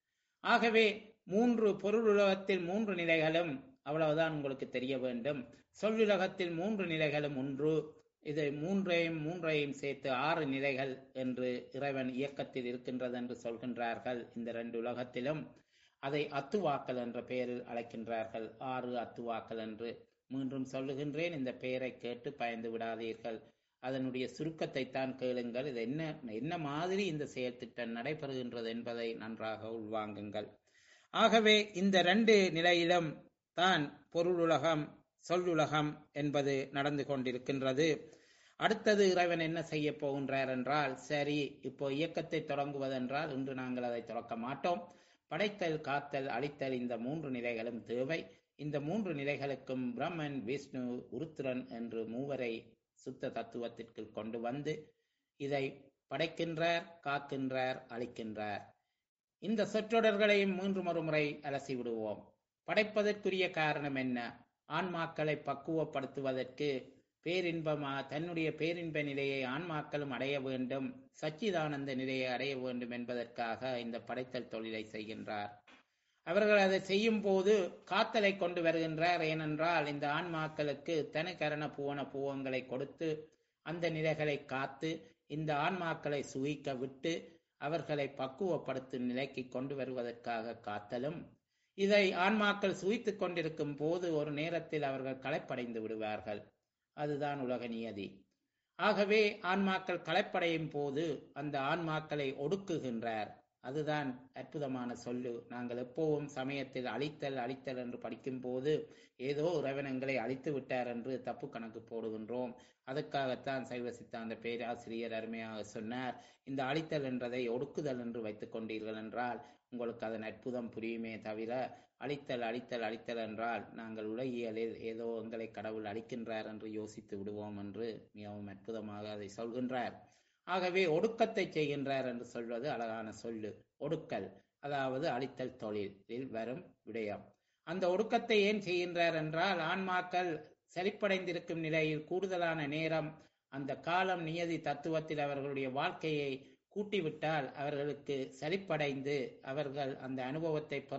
ஆகவே மூன்று பொருள் உலகத்தில் மூன்று நிலைகளும் அவ்வளவுதான் உங்களுக்கு தெரிய வேண்டும். சொல்லுலகத்தில் மூன்று நிலைகளும் ஒன்று. இது மூன்றையும் மூன்றையும் சேர்த்து ஆறு நிலைகள் என்று இறைவன் இயக்கத்தில் இருக்கின்றது என்று சொல்கின்றார்கள். இந்த ரெண்டு உலகத்திலும் அதை அத்துவாக்கள் என்ற பெயரில் அழைக்கின்றார்கள். ஆறு அத்துவாக்கள் என்று மீண்டும் சொல்லுகின்றேன். இந்த பெயரை கேட்டு பயந்து விடாதீர்கள். அதனுடைய சுருக்கத்தை தான் கேளுங்கள். இது என்ன என்ன மாதிரி இந்த செயல் திட்டம் நடைபெறுகின்றது என்பதை நன்றாக உள்வாங்குங்கள். ஆகவே இந்த ரெண்டு நிலையிலும் தான் பொருளுலகம், சொல்லுலகம் என்பது நடந்து கொண்டிருக்கின்றது. அடுத்தது இறைவன் என்ன செய்ய போகின்றார் என்றால், சரி, இப்போ இயக்கத்தை தொடங்குவதென்றால் இன்று நாங்கள் அதை தொடக்க மாட்டோம். படைத்தல், காத்தல், அழித்தல் இந்த மூன்று நிலைகளும் தேவை. இந்த மூன்று நிலைகளுக்கும் பிரம்மன், விஷ்ணு, உருத்திரன் என்று மூவரை சுத்த தத்துவத்திற்கு கொண்டு வந்து இதை படைக்கின்றார், காக்கின்றார், அழிக்கின்றார். இந்த சொற்றொடர்களையும் மூன்று மறுமுறை அலசி விடுவோம். படைப்பதற்குரிய காரணம் என்ன? ஆன்மாக்களை பக்குவப்படுத்துவதற்கு, பேரின்பமா தன்னுடைய பேரின்ப நிலையை ஆன்மாக்களும் அடைய வேண்டும், சச்சிதானந்த நிலையை அடைய வேண்டும் என்பதற்காக இந்த படைத்தல் தொழிலை செய்கின்றார். அவர்கள் அதை செய்யும் போது காத்தலை கொண்டு வருகின்றார். ஏனென்றால் இந்த ஆன்மாக்களுக்கு தனக்கரண புவன பூவங்களை கொடுத்து அந்த நிலைகளை காத்து இந்த ஆன்மாக்களை சுகிக்க விட்டு அவர்களை பக்குவப்படுத்தும் நிலைக்கு கொண்டு வருவதற்காக காத்தலும், இதை ஆன்மாக்கள் சுகித்துக் கொண்டிருக்கும் போது ஒரு நேரத்தில் அவர்கள் களைப்படைந்து விடுவார்கள். அதுதான் உலக நியதி. ஆகவே ஆன்மாக்கள் களைப்படையும் போது அந்த ஆன்மாக்களை ஒடுக்குகின்றார். அதுதான் அற்புதமான சொல்லு. நாங்கள் எப்போவும் சமயத்தில் அழித்தல் அழித்தல் என்று படிக்கும் போது ஏதோ இறைவனங்களை அழித்து விட்டார் என்று தப்பு கணக்கு போடுகின்றோம். அதுக்காகத்தான் சைவ சித்தாந்த பேராசிரியர் அருமையாக சொன்னார், இந்த அழித்தல் என்றதை ஒடுக்குதல் என்று வைத்துக் கொண்டீர்கள் என்றால் உங்களுக்கு அதன் அற்புதம் புரியுமே தவிர, அழித்தல் அழித்தல் அழித்தல் என்றால் நாங்கள் உலகியலில் ஏதோ எங்களை கடவுள் அழிக்கின்றார் என்று யோசித்து விடுவோம் என்று மிகவும் அற்புதமாக அதை சொல்கின்றார். ஆகவே ஒடுக்கத்தை செய்கின்றார் என்று சொல்வது அழகான சொல்லு. ஒடுக்கல் அதாவது அழித்தல் தொழிலில் வரும் விடயம். அந்த ஒடுக்கத்தை ஏன் செய்கின்றார் என்றால், ஆன்மாக்கள் செழிப்படைந்திருக்கும் நிலையில் கூடுதலான நேரம் அந்த காலம் நியதி தத்துவத்தில் அவர்களுடைய வாழ்க்கையை கூட்டிவிட்டால் அவர்களுக்கு செழிப்படைந்து அவர்கள் அந்த அனுபவத்தை பெற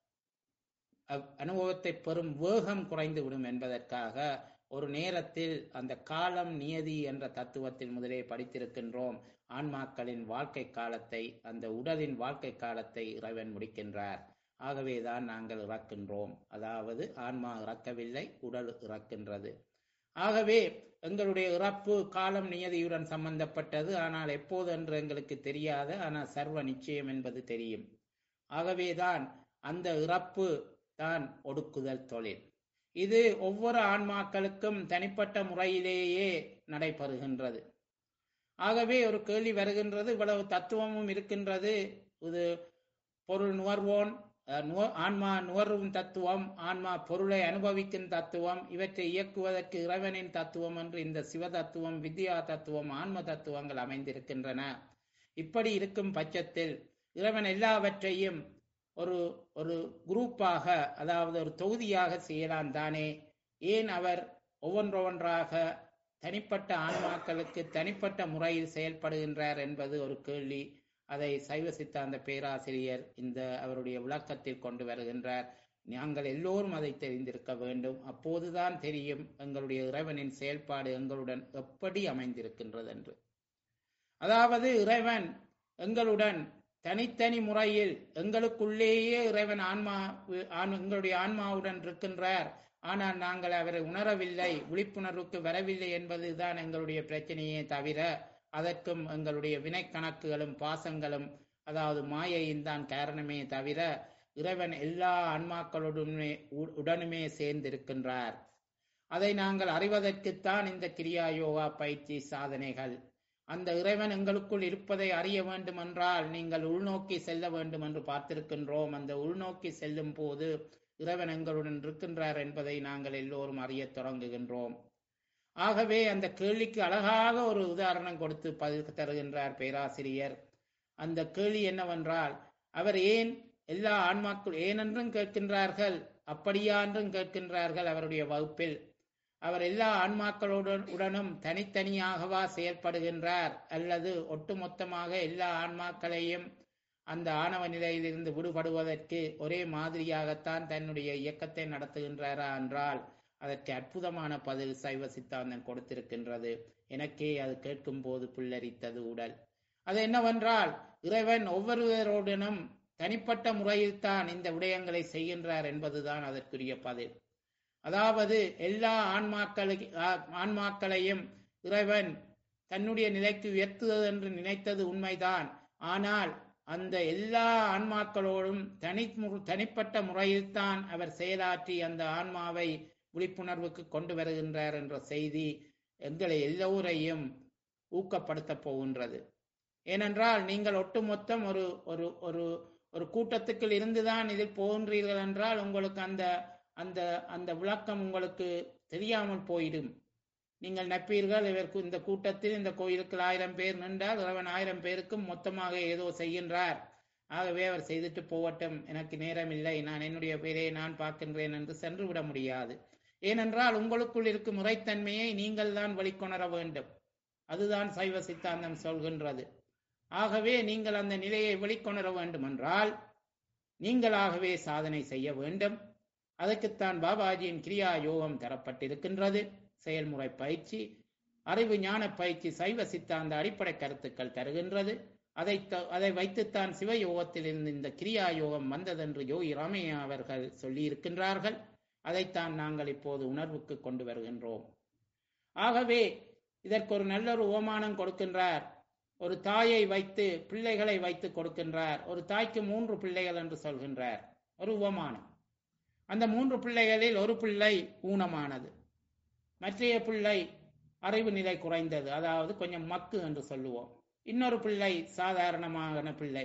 அனுபவத்தை பெறும் வேகம் குறைந்து விடும் என்பதற்காக ஒரு நேரத்தில் அந்த காலம் நியதி என்ற தத்துவத்தில் முதலே படித்திருக்கின்றோம். ஆன்மாக்களின் வாழ்க்கை காலத்தை, அந்த உடலின் வாழ்க்கை காலத்தை இறைவன் முடிக்கின்றார். ஆகவேதான் நாங்கள் இறக்கின்றோம். அதாவது ஆன்மா இறக்கவில்லை, உடல் இறக்கின்றது. ஆகவே எங்களுடைய இறப்பு காலம் நியதியுடன் சம்பந்தப்பட்டது. ஆனால் எப்போது என்று எங்களுக்கு தெரியாது. ஆனால் சர்வ நிச்சயம் என்பது தெரியும். ஆகவேதான் அந்த இறப்பு தான் ஒடுக்குதல் தொழில். இது ஒவ்வொரு ஆன்மாக்களுக்கும் தனிப்பட்ட முறையிலேயே நடைபெறுகின்றது. ஆகவே ஒரு கேள்வி வருகின்றது, இவ்வளவு தத்துவமும் இருக்கின்றது, இது பொருள் நுகர்வோன், ஆன்மா நுகர்வும் தத்துவம், ஆன்மா பொருளை அனுபவிக்கும் தத்துவம், இவற்றை இயக்குவதற்கு இறைவனின் தத்துவம் என்று இந்த சிவ தத்துவம், வித்யா தத்துவம், ஆன்ம தத்துவங்கள் அமைந்திருக்கின்றன. இப்படி இருக்கும் பட்சத்தில் இறைவன் எல்லாவற்றையும் ஒரு ஒரு குரூப்பாக, அதாவது ஒரு தொகுதியாக செய்யலாம் தானே? ஏன் அவர் ஒவ்வொன்றொன்றாக தனிப்பட்ட ஆன்மாக்களுக்கு தனிப்பட்ட முறையில் செயல்படுகின்றார் என்பது ஒரு கேள்வி. அதை சைவ சித்தாந்த பேராசிரியர் இந்த அவருடைய விளக்கத்தில் கொண்டு வருகின்றார். நாங்கள் எல்லோரும் அதை தெரிந்திருக்க வேண்டும். அப்போதுதான் தெரியும் எங்களுடைய இறைவனின் செயல்பாடு எங்களுடன் எப்படி அமைந்திருக்கின்றது என்று. அதாவது இறைவன் எங்களுடன் தனித்தனி முறையில் எங்களுக்குள்ளேயே இறைவன் ஆன்மா எங்களுடைய ஆன்மாவுடன் இருக்கின்றார். ஆனால் நாங்கள் அவரை உணரவில்லை, விழிப்புணர்வுக்கு வரவில்லை என்பதுதான் எங்களுடைய பிரச்சனையே தவிர அதற்கும் எங்களுடைய வினை கணக்குகளும் பாசங்களும் அதாவது மாயையின் தான் காரணமே தவிர இறைவன் எல்லா ஆன்மாக்களுடனுமே உடனுமே சேர்ந்திருக்கின்றார். அதை நாங்கள் அறிவதற்குத்தான் இந்த கிரியா யோகா பயிற்சி சாதனைகள். அந்த இறைவன் எங்களுக்குள் இருப்பதை அறிய வேண்டும் என்றால் நீங்கள் உள்நோக்கி செல்ல வேண்டும் என்று பார்த்திருக்கின்றோம். அந்த உள்நோக்கி செல்லும் போது இறைவன் எங்களுடன் இருக்கின்றார் என்பதை நாங்கள் எல்லோரும் அறிய தொடங்குகின்றோம். ஆகவே அந்த கேள்விக்கு அழகாக ஒரு உதாரணம் கொடுத்து பதில் தருகின்றார் பேராசிரியர். அந்த கேள்வி என்னவென்றால், அவர் ஏன் எல்லா ஆன்மாக்கள் ஏனென்றும் கேட்கின்றார்கள், அப்படியா என்றும் கேட்கின்றார்கள் அவருடைய வகுப்பில். அவர் எல்லா ஆன்மாக்களுடன் உடனும் தனித்தனியாகவா செயல்படுகின்றார் அல்லது ஒட்டுமொத்தமாக எல்லா ஆன்மாக்களையும் அந்த ஆணவ நிலையிலிருந்து விடுபடுவதற்கு ஒரே மாதிரியாகத்தான் தன்னுடைய இயக்கத்தை நடத்துகின்றாரா என்றால் அதற்கு அற்புதமான பதில் சைவ சித்தாந்தம் கொடுத்திருக்கின்றது. எனக்கே அது கேட்கும் போது புல்லரித்தது உடல். அது என்னவென்றால், இறைவன் ஒவ்வொருவருடனும் தனிப்பட்ட முறையில் தான் இந்த விடயங்களை செய்கின்றார் என்பதுதான் அதற்குரிய பதில். அதாவது எல்லா ஆன்மாக்களை ஆன்மாக்களையும் இறைவன் தன்னுடைய நிலைக்கு உயர்த்துவது என்று நினைத்தது உண்மைதான். ஆனால் அந்த எல்லா ஆன்மாக்களோடும் தனி தனிப்பட்ட முறையில் தான் அவர் செயலாற்றி அந்த ஆன்மாவை விழிப்புணர்வுக்கு கொண்டு வருகின்றார் என்ற செய்தி எங்களை எல்லோரையும் ஊக்கப்படுத்த போகின்றது. ஏனென்றால் நீங்கள் ஒட்டுமொத்தம் ஒரு ஒரு ஒரு ஒரு கூட்டத்துக்குள் இருந்துதான் இதில் போகின்றீர்கள் என்றால் உங்களுக்கு அந்த அந்த அந்த விளக்கம் உங்களுக்கு தெரியாமல் போயிடும். நீங்கள் நப்பீர்கள், இவருக்கு இந்த கூட்டத்தில் இந்த கோயிலுக்கு ஆயிரம் பேர் நின்றால் இறைவன் ஆயிரம் பேருக்கும் மொத்தமாக ஏதோ செய்கின்றார், ஆகவே அவர் செய்துட்டு போகட்டும், எனக்கு நேரம் இல்லை, நான் என்னுடைய பேரை நான் பார்க்கின்றேன் என்று சென்று விட முடியாது. ஏனென்றால் உங்களுக்குள் இருக்கும் முறைத்தன்மையை நீங்கள் தான் வெளிக்கொணர வேண்டும். அதுதான் சைவ சித்தாந்தம் சொல்கின்றது. ஆகவே நீங்கள் அந்த நிலையை வெளிக்கொணர வேண்டும் என்றால் நீங்களாகவே சாதனை செய்ய வேண்டும். அதற்குத்தான் பாபாஜியின் கிரியா யோகம் தரப்பட்டிருக்கின்றது. செயல்முறை பயிற்சி, அறிவு ஞான பயிற்சி சைவ சித்தாந்த அடிப்படை கருத்துக்கள் தருகின்றது. அதை அதை வைத்துத்தான் சிவ யோகத்தில் இருந்து இந்த கிரியா யோகம் வந்ததென்று யோகி ராமையா அவர்கள் சொல்லி இருக்கின்றார்கள். அதைத்தான் நாங்கள் இப்போது உணர்வுக்கு கொண்டு வருகின்றோம். ஆகவே இதற்கு ஒரு நல்ல ஒரு ஓமானம் கொடுக்கின்றார். ஒரு தாயை வைத்து பிள்ளைகளை வைத்து கொடுக்கின்றார். ஒரு தாய்க்கு மூன்று பிள்ளைகள் என்று சொல்கின்றார். ஒரு உவமானம். அந்த மூன்று பிள்ளைகளில் ஒரு பிள்ளை ஊனமானது, மற்றைய பிள்ளை அறிவு நிலை குறைந்தது, அதாவது கொஞ்சம் மக்கு என்று சொல்லுவோம். இன்னொரு பிள்ளை சாதாரணமான பிள்ளை.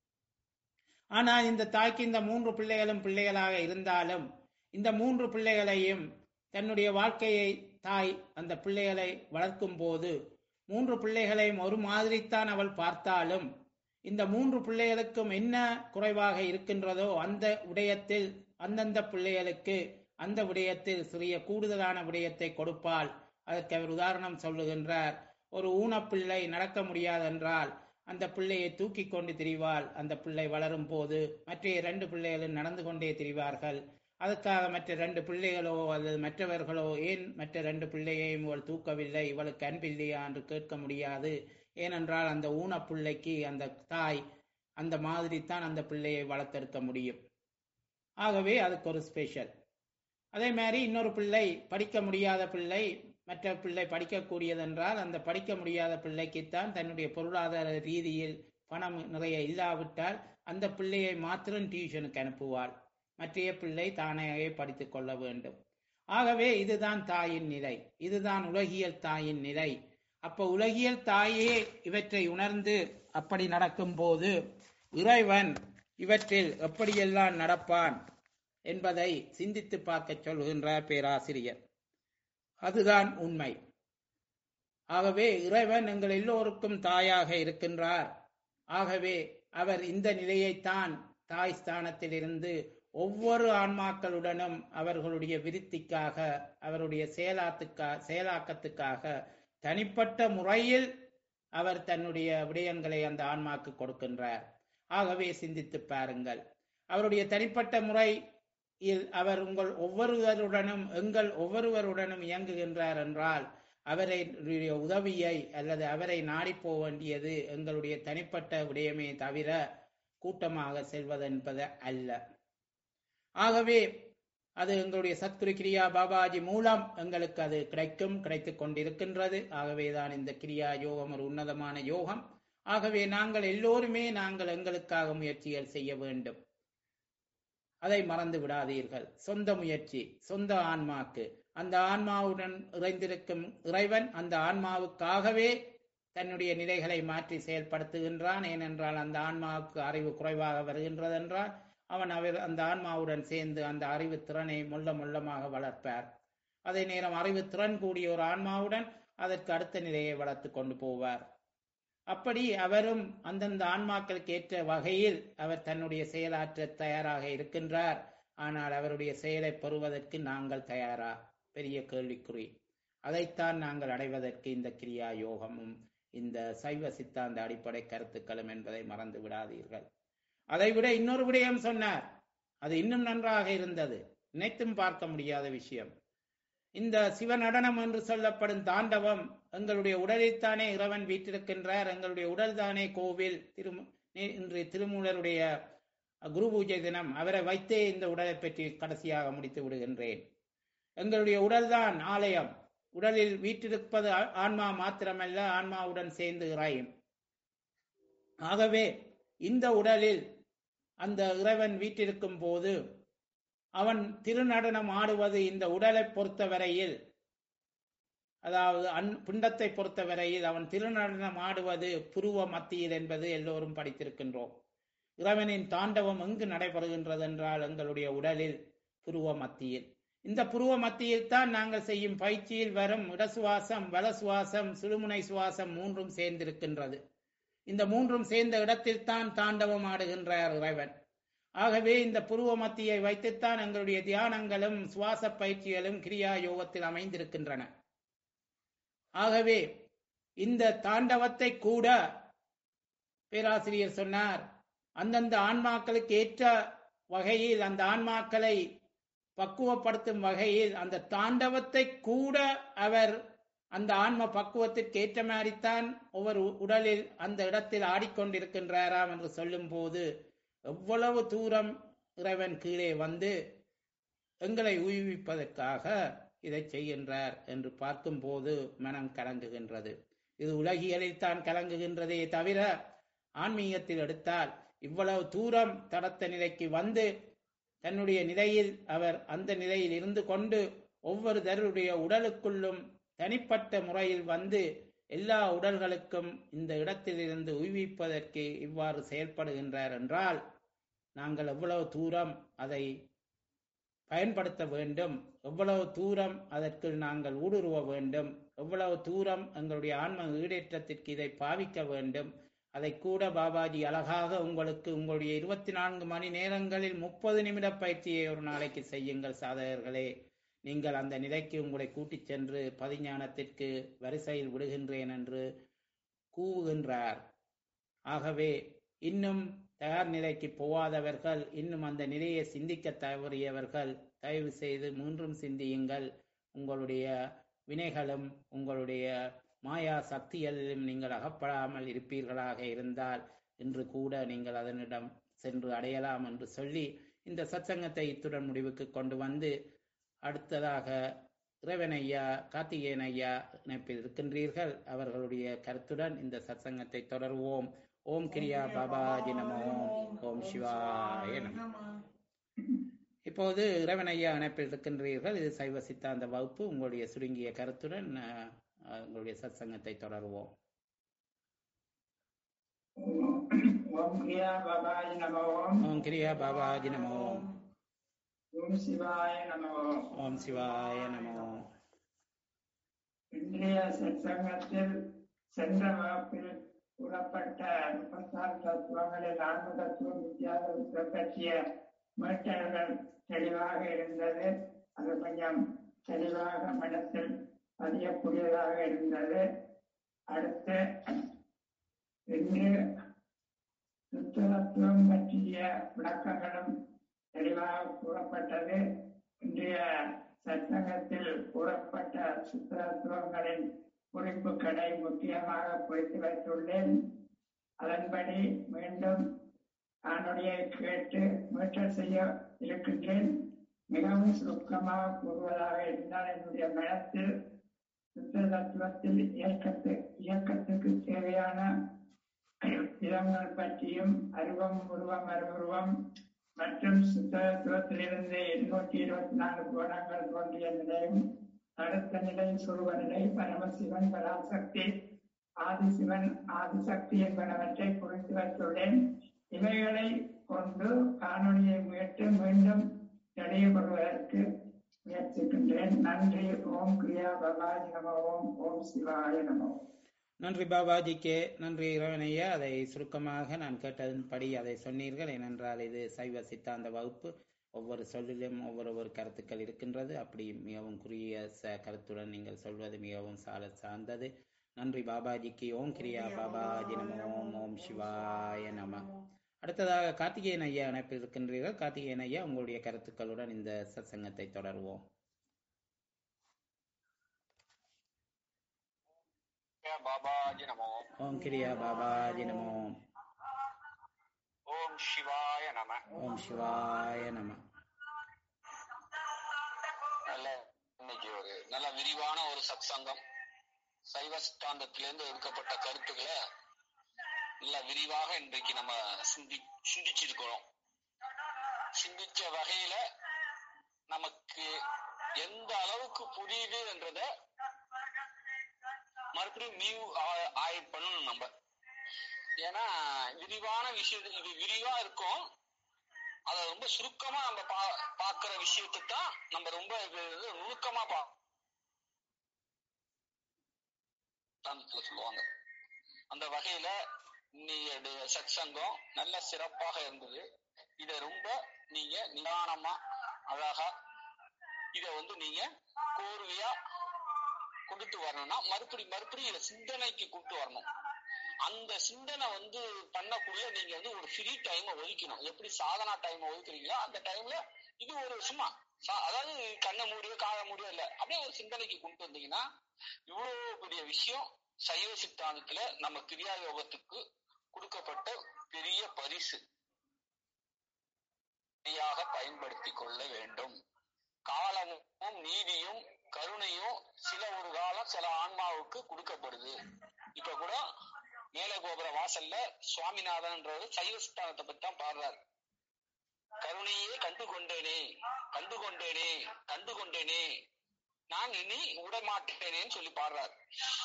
ஆனால் இந்த தாய்க்கு இந்த மூன்று பிள்ளைகளும் பிள்ளைகளாக இருந்தாலும் இந்த மூன்று பிள்ளைகளையும் தன்னுடைய வாழ்க்கையை தாய் அந்த பிள்ளைகளை வளர்க்கும் போது மூன்று பிள்ளைகளையும் ஒரு மாதிரித்தான் அவள் பார்த்தாலும் இந்த மூன்று பிள்ளைகளுக்கும் என்ன குறைவாக இருக்கின்றதோ அந்த விடயத்தில் அந்தந்த பிள்ளைகளுக்கு அந்த விடயத்தில் சிறிய கூடுதலான விடயத்தை கொடுப்பாள். அதற்கு அவர் உதாரணம் சொல்லுகின்றார். ஒரு ஊனப்பிள்ளை நடக்க முடியாதென்றால் அந்த பிள்ளையை தூக்கி கொண்டு திரிவாள். அந்த பிள்ளை வளரும் போது மற்ற இரண்டு பிள்ளைகளும் நடந்து கொண்டே திரிவார்கள். அதுக்காக மற்ற ரெண்டு பிள்ளைகளோ அல்லது மற்றவர்களோ ஏன் மற்ற ரெண்டு பிள்ளையையும் இவள் தூக்கவில்லை, இவளுக்கு அன்பில்லையா என்று கேட்க முடியாது. ஏனென்றால் அந்த ஊனப்பிள்ளைக்கு அந்த தாய் அந்த மாதிரி தான் அந்த பிள்ளையை வளர்த்தெடுக்க முடியும். ஆகவே அதுக்கு ஒரு ஸ்பெஷல். அதே மாதிரி இன்னொரு பிள்ளை படிக்க முடியாத பிள்ளை, மற்ற பிள்ளை படிக்கக்கூடியதென்றால் அந்த படிக்க முடியாத பிள்ளைக்குத்தான் தன்னுடைய பொருளாதார ரீதியில் பணம் நிறைய இல்லாவிட்டால் அந்த பிள்ளையை மாத்திரம் டியூஷனுக்கு அனுப்புவாள். மற்றைய பிள்ளை தானாகவே படித்துக் கொள்ள வேண்டும். ஆகவே இதுதான் தாயின் நிலை, இதுதான் உலகியல் தாயின் நிலை. அப்ப உலகியல் தாயே இவற்றை உணர்ந்து அப்படி நடக்கும் போது இறைவன் இவற்றில் எப்படியெல்லாம் நடப்பான் என்பதை சிந்தித்து பார்க்க சொல்கின்றார் பேராசிரியர். அதுதான் உண்மை. ஆகவே இறைவன் எங்கள் எல்லோருக்கும் தாயாக இருக்கின்றார். ஆகவே அவர் இந்த நிலையைத்தான் தாய் ஸ்தானத்திலிருந்து ஒவ்வொரு ஆன்மாக்களுடனும் அவர்களுடைய விருத்திக்காக அவருடைய செயலாத்துக்காக செயலாக்கத்துக்காக தனிப்பட்ட முறையில் அவர் தன்னுடைய விடயங்களை அந்த ஆன்மாக்கு கொடுக்கின்றார். ஆகவே சிந்தித்து பாருங்கள். அவருடைய தனிப்பட்ட முறையில் அவர் உங்கள் ஒவ்வொருவருடனும் எங்கள் ஒவ்வொருவருடனும் இயங்குகின்றார் என்றால் அவருடைய உதவியை அல்லது அவரை நாடி போக வேண்டியது எங்களுடைய தனிப்பட்ட விடயமே தவிர கூட்டமாக செல்வதென்பது அல்ல. ஆகவே அது எங்களுடைய சத்குரு கிரியா பாபாஜி மூலம் எங்களுக்கு அது கிடைக்கும், கிடைத்துக் கொண்டிருக்கின்றது. ஆகவேதான் இந்த கிரியா யோகம் ஒரு உன்னதமான யோகம். ஆகவே நாங்கள் எல்லோருமே நாங்கள் எங்களுக்காக முயற்சிகள் செய்ய வேண்டும். அதை மறந்து விடாதீர்கள். சொந்த முயற்சி, சொந்த ஆன்மாக்கு, அந்த ஆன்மாவுடன் இறைந்திருக்கும் இறைவன் அந்த ஆன்மாவுக்காகவே தன்னுடைய நிலைகளை மாற்றி செயல்படுத்துகின்றான். ஏனென்றால் அந்த ஆன்மாவுக்கு அறிவு குறைவாக வருகின்றது என்றால் அவன் அவர் அந்த ஆன்மாவுடன் சேர்ந்து அந்த அறிவு திறனை மொல்ல மொல்லமாக வளர்ப்பார். அதே நேரம் அறிவு திறன் கூடிய ஒரு ஆன்மாவுடன் அதற்கு அடுத்த நிலையை வளர்த்து கொண்டு போவார். அப்படி அவரும் அந்தந்த ஆன்மாக்களுக்கு ஏற்ற வகையில் அவர் தன்னுடைய செயலாற்ற தயாராக இருக்கின்றார். ஆனால் அவருடைய செயலை பெறுவதற்கு நாங்கள் தயாரா? பெரிய கேள்விக்குறி. அதைத்தான் நாங்கள் அடைவதற்கு இந்த கிரியா யோகமும் இந்த சைவ சித்தாந்த அடிப்படை கருத்துக்களும் என்பதை மறந்து விடாதீர்கள். அதைவிட இன்னொரு விடயம் சொன்னார், அது இன்னும் நன்றாக இருந்தது, நினைத்தும் பார்க்க முடியாத விஷயம். இந்த சிவநடனம் என்று சொல்லப்படும் தாண்டவம் எங்களுடைய உடலில்தானே இறைவன் வீற்றிருக்கின்றார். எங்களுடைய உடல் தானே கோவில். திரு இன்று திருமூலருடைய குரு பூஜை தினம், அவரை வைத்தே இந்த உடலை பற்றி கடைசியாக முடித்து விடுகின்றேன். எங்களுடைய உடல்தான் ஆலயம். உடலில் வீற்றிருப்பது ஆன்மா மாத்திரமல்ல, ஆன்மாவுடன் சேர்ந்து இறையும். ஆகவே இந்த உடலில் அந்த இறைவன் வீற்றிருக்கும் போது அவன் திருநடனம் ஆடுவது இந்த உடலை பொறுத்தவரையில், அதாவது அன் பிண்டத்தை பொறுத்தவரையில் அவன் திருநடனம் ஆடுவது புருவ மத்தியில் என்பது எல்லோரும் படித்திருக்கின்றோம். இறைவனின் தாண்டவம் எங்கு நடைபெறுகின்றது என்றால் எங்களுடைய உடலில் புருவ மத்தியில். இந்த புருவ மத்தியில் தான் நாங்கள் செய்யும் பயிற்சியில் வரும் இடசுவாசம், வல சுவாசம், சுழுமுனை சுவாசம் மூன்றும் சேர்ந்திருக்கின்றது. இந்த மூன்றும் சேர்ந்த இடத்தில் தான் தாண்டவம் ஆடுகின்றார் இறைவன். ஆகவே இந்த புருவ மத்தியை வைத்துத்தான் எங்களுடைய தியானங்களும் சுவாச பயிற்சிகளும் கிரியா யோகத்தில் அமைந்திருக்கின்றன. ஆகவே இந்த தாண்டவத்தை கூட பேராசிரியர் சொன்னார், அந்தந்த ஆன்மாக்களுக்கு ஏற்ற வகையில் அந்த ஆன்மாக்களை பக்குவப்படுத்தும் வகையில் அந்த தாண்டவத்தை கூட அவர் அந்த ஆன்ம பக்குவத்திற்கு ஏற்ற மாதிரித்தான் ஒவ்வொரு உடலில் அந்த இடத்தில் ஆடிக்கொண்டிருக்கின்றாராம் என்று சொல்லும் போது எவ்வளவு தூரம் இறைவன் கீழே வந்து எங்களை உயிர்ப்பிப்பதற்காக இதை செய்கின்றார் என்று பார்க்கும் போது மனம் கலங்குகின்றது. இது உலகியலில் தான் கலங்குகின்றதே தவிர ஆன்மீகத்தில் எடுத்தால் இவ்வளவு தூரம் தடத்த நிலைக்கு வந்து தன்னுடைய நிலையில் அவர் அந்த நிலையில் இருந்து கொண்டு ஒவ்வொரு தருடைய உடலுக்குள்ளும் தனிப்பட்ட முறையில் வந்து எல்லா உடல்களுக்கும் இந்த இடத்திலிருந்து உய்விப்பதற்கு இவ்வாறு செயல்படுகின்றார் என்றால் நாங்கள் எவ்வளவு தூரம் அதை பயன்படுத்த வேண்டும், எவ்வளவு தூரம் அதற்கு நாங்கள் ஊடுருவ வேண்டும், எவ்வளவு தூரம் எங்களுடைய ஆன்ம ஈடேற்றத்திற்கு இதை பாவிக்க வேண்டும். அதை கூட பாபாஜி அழகாக உங்களுக்கு உங்களுடைய இருபத்தி நான்கு மணி நேரங்களில் முப்பது நிமிட பயிற்சியை ஒரு நாளைக்கு செய்யுங்கள் சாதகர்களே. நீங்கள் அந்த நிலைக்கு உங்களை கூட்டிச் சென்று பதிஞானத்திற்கு வரிசையில் விடுகின்றேன் என்று கூவுகின்றார். ஆகவே இன்னும் தயார் நிலைக்கு போகாதவர்கள், இன்னும் அந்த நிலையை சிந்திக்க தவறியவர்கள் தயவு செய்து மூன்றும் சிந்தியுங்கள். உங்களுடைய வினைகளும் உங்களுடைய மாயா சக்திகளிலும் நீங்கள் அகப்படாமல் இருப்பீர்களாக இருந்தால் இன்று கூட நீங்கள் அதனிடம் சென்று அடையலாம் என்று சொல்லி இந்த சத்சங்கத்தை இத்துடன் முடிவுக்கு கொண்டு வந்து அடுத்ததாக இறைவன் ஐயா, கார்த்திகேயன் ஐயா இணைப்பில் இருக்கின்றீர்கள். அவர்களுடைய கருத்துடன் இந்த சத்சங்கத்தை தொடர்வோம். ஓம் கிரியா பாபாஜி நமோ. ஓம் சிவாய நமோ. இப்போது இறைவன் ஐயா இணைப்பில் இருக்கின்றீர்கள். இது சைவ சித்தாந்த வகுப்பு. உங்களுடைய சுருங்கிய கருத்துடன் உங்களுடைய சத்சங்கத்தை தொடர்வோம். ஓம் கிரியா பாபாஜி நமோ. ஓம் கிரியா பாபாஜி நமோ. ஓம் சிவாய நமோ. ஓம் சிவாய நமோ. இன்றைய சத்சங்கத்தில் சென்ற வகுப்பில் கூறப்பட்ட முப்பத்தாறு தத்துவங்களில் நான்கு தத்துவம் வித்தியாசத்தை பற்றிய மீட்டல்கள் தெளிவாக இருந்தது. அது கொஞ்சம் தெளிவாக மனத்தில் பதியக்கூடியதாக இருந்தது. அடுத்து என்று சுத்தத்துவம் பற்றிய விளக்கங்களும் தெளிவாக கூறப்பட்டது. இன்றைய சட்டகத்தில் கூறப்பட்ட சுத்தத்துவங்களின் குறிப்புகளை முக்கியமாக குறித்து வைத்துள்ளேன். அதன்படி மீண்டும் காணொலியை கேட்டு மீட்டல் செய்ய இருக்கின்றேன். மிகவும் சுருக்கமாக கூறுவதாக இருந்தால், என்னுடைய மனத்தில் சுத்த தத்துவத்தில் இயக்கத்து இயக்கத்துக்கு தேவையான விதங்கள் பற்றியும் அருவம், உருவம், அருவுருவம் மற்றும் சுத்த தத்துவத்திலிருந்து எண்ணூற்றி இருபத்தி நான்கு கோணங்கள் தோன்றிய நிலையும், அடுத்த நிலை சுருவ நிலை, பரமசிவன், பராசக்தி, ஆதிசிவன், ஆதிசக்தி என்பனவற்றை குறித்து வைத்துள்ளேன். இவைகளை கொண்டு காணொலியை மீட்டு மீண்டும் தெளிவுபடுவதற்கு முயற்சிக்கின்றேன். நன்றி. ஓம் கிரியா பாபாஜி நம. ஓம் ஓம் சிவாய நம. நன்றி பாபாஜிக்கே. நன்றி இறைவனையா. அதை சுருக்கமாக நான் கேட்டதன்படி அதை சொன்னீர்கள். ஏனென்றால் இது சைவ சித்தாந்த வகுப்பு. ஒவ்வொரு சொல்லிலும் ஒவ்வொரு ஒரு கருத்துக்கள் இருக்கின்றது. அப்படி மிகவும் குறுகிய ச கருத்துடன் நீங்கள் சொல்வது மிகவும் சால சார்ந்தது. நன்றி பாபாஜிக்கு. ஓம் கிரியா பாபாஜி நம. ஓம் ஓம் சிவாய நம. அடுத்ததாக கார்த்திகேயன் ஐயா இணைப்பில் இருக்கின்றீர்கள். கார்த்திகேயன் ஐயா, உங்களுடைய கருத்துக்களுடன் இந்த சத்சங்கத்தை தொடர்வோம். பாபாஜி நமோ. ஓம் கிரியா பாபாஜி நமோ. ஓம் சிவாய நம. ஓம் சிவாய நம. நல்ல இன்னைக்கு ஒரு நல்ல விரிவான ஒரு சத்சங்கம். சைவ சித்தாந்தத்திலிருந்து எடுக்கப்பட்ட கருத்துக்களை நல்ல விரிவாக இன்றைக்கு நம்ம சிந்தி சிந்திச்சிருக்கிறோம். சிந்திச்ச வகையில நமக்கு எந்த அளவுக்கு புரியுது என்றத மறுபடியும் நியூ ஆய்வு பண்ணணும் நம்ம. ஏன்னா விரிவான விஷயம் இது விரிவா இருக்கும். அத ரொம்ப சுருக்கமா நம்ம பா பாக்குற விஷயத்தை தான் நம்ம ரொம்ப நுணுக்கமா பா சொல்லுவாங்க. அந்த வகையில நீங்க சத்சங்கம் நல்ல சிறப்பாக இருந்தது. இத ரொம்ப நீங்க நிதானமா அழகா இத வந்து நீங்க கோர்வையா கொண்டுட்டு வரணும்னா மறுபடி மறுபடி இத சிந்தனைக்கு கொண்டு வரணும். அந்த சிந்தனை வந்து பண்ணக்குள்ள நீங்க வந்து ஒரு ஃப்ரீ டைம் ஒதுக்கணும். எப்படி சாதனா டைம் ஒதுக்குறீங்களோ அந்த டைம்ல இது ஒரு சும்மா அதாவது கண்ணை மூடியோ கால மூடியோ இல்ல, அப்படியே ஒரு சிந்தனைக்கு கொண்டு வந்தீங்கன்னா இவ்வளவு பெரிய விஷயம் சைவ சித்தாந்தத்துல நம்ம கிரியா யோகத்துக்கு கொடுக்கப்பட்ட பெரிய பரிசு சரியாக பயன்படுத்தி கொள்ள வேண்டும். காலமும் நீதியும் கருணையும் சில ஒரு காலம் சில ஆன்மாவுக்கு கொடுக்கப்படுது. இப்ப கூட மேல கோபுர வாசல்ல சுவாமிநாதன்ன்றது சைவ சித்தாந்தத்தை பத்தி தான் பாடுறாரு. கருணையே கண்டு கொண்டேனே கண்டு கொண்டேனே கண்டு கொண்டேனே நான் இனி விடமாட்டேனேன்னு சொல்லி பாடுறாரு.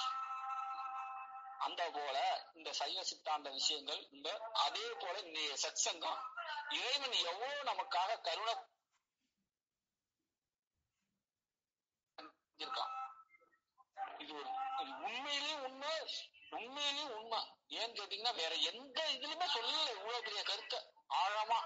அந்த போல இந்த சைவ சித்தாந்த விஷயங்கள் இந்த அதே போல இந்த சத்சங்கம் இறைவன் எவ்வளவு நமக்காக கருணை இருக்கான். இது ஒரு உண்மையிலேயே உண்மை உண்மையிலேயே உண்மை. ஏன்னு கேட்டீங்கன்னா வேற எந்த இதுலயுமே சொல்லல இவ்வளவு பெரிய கருத்தை ஆழமா.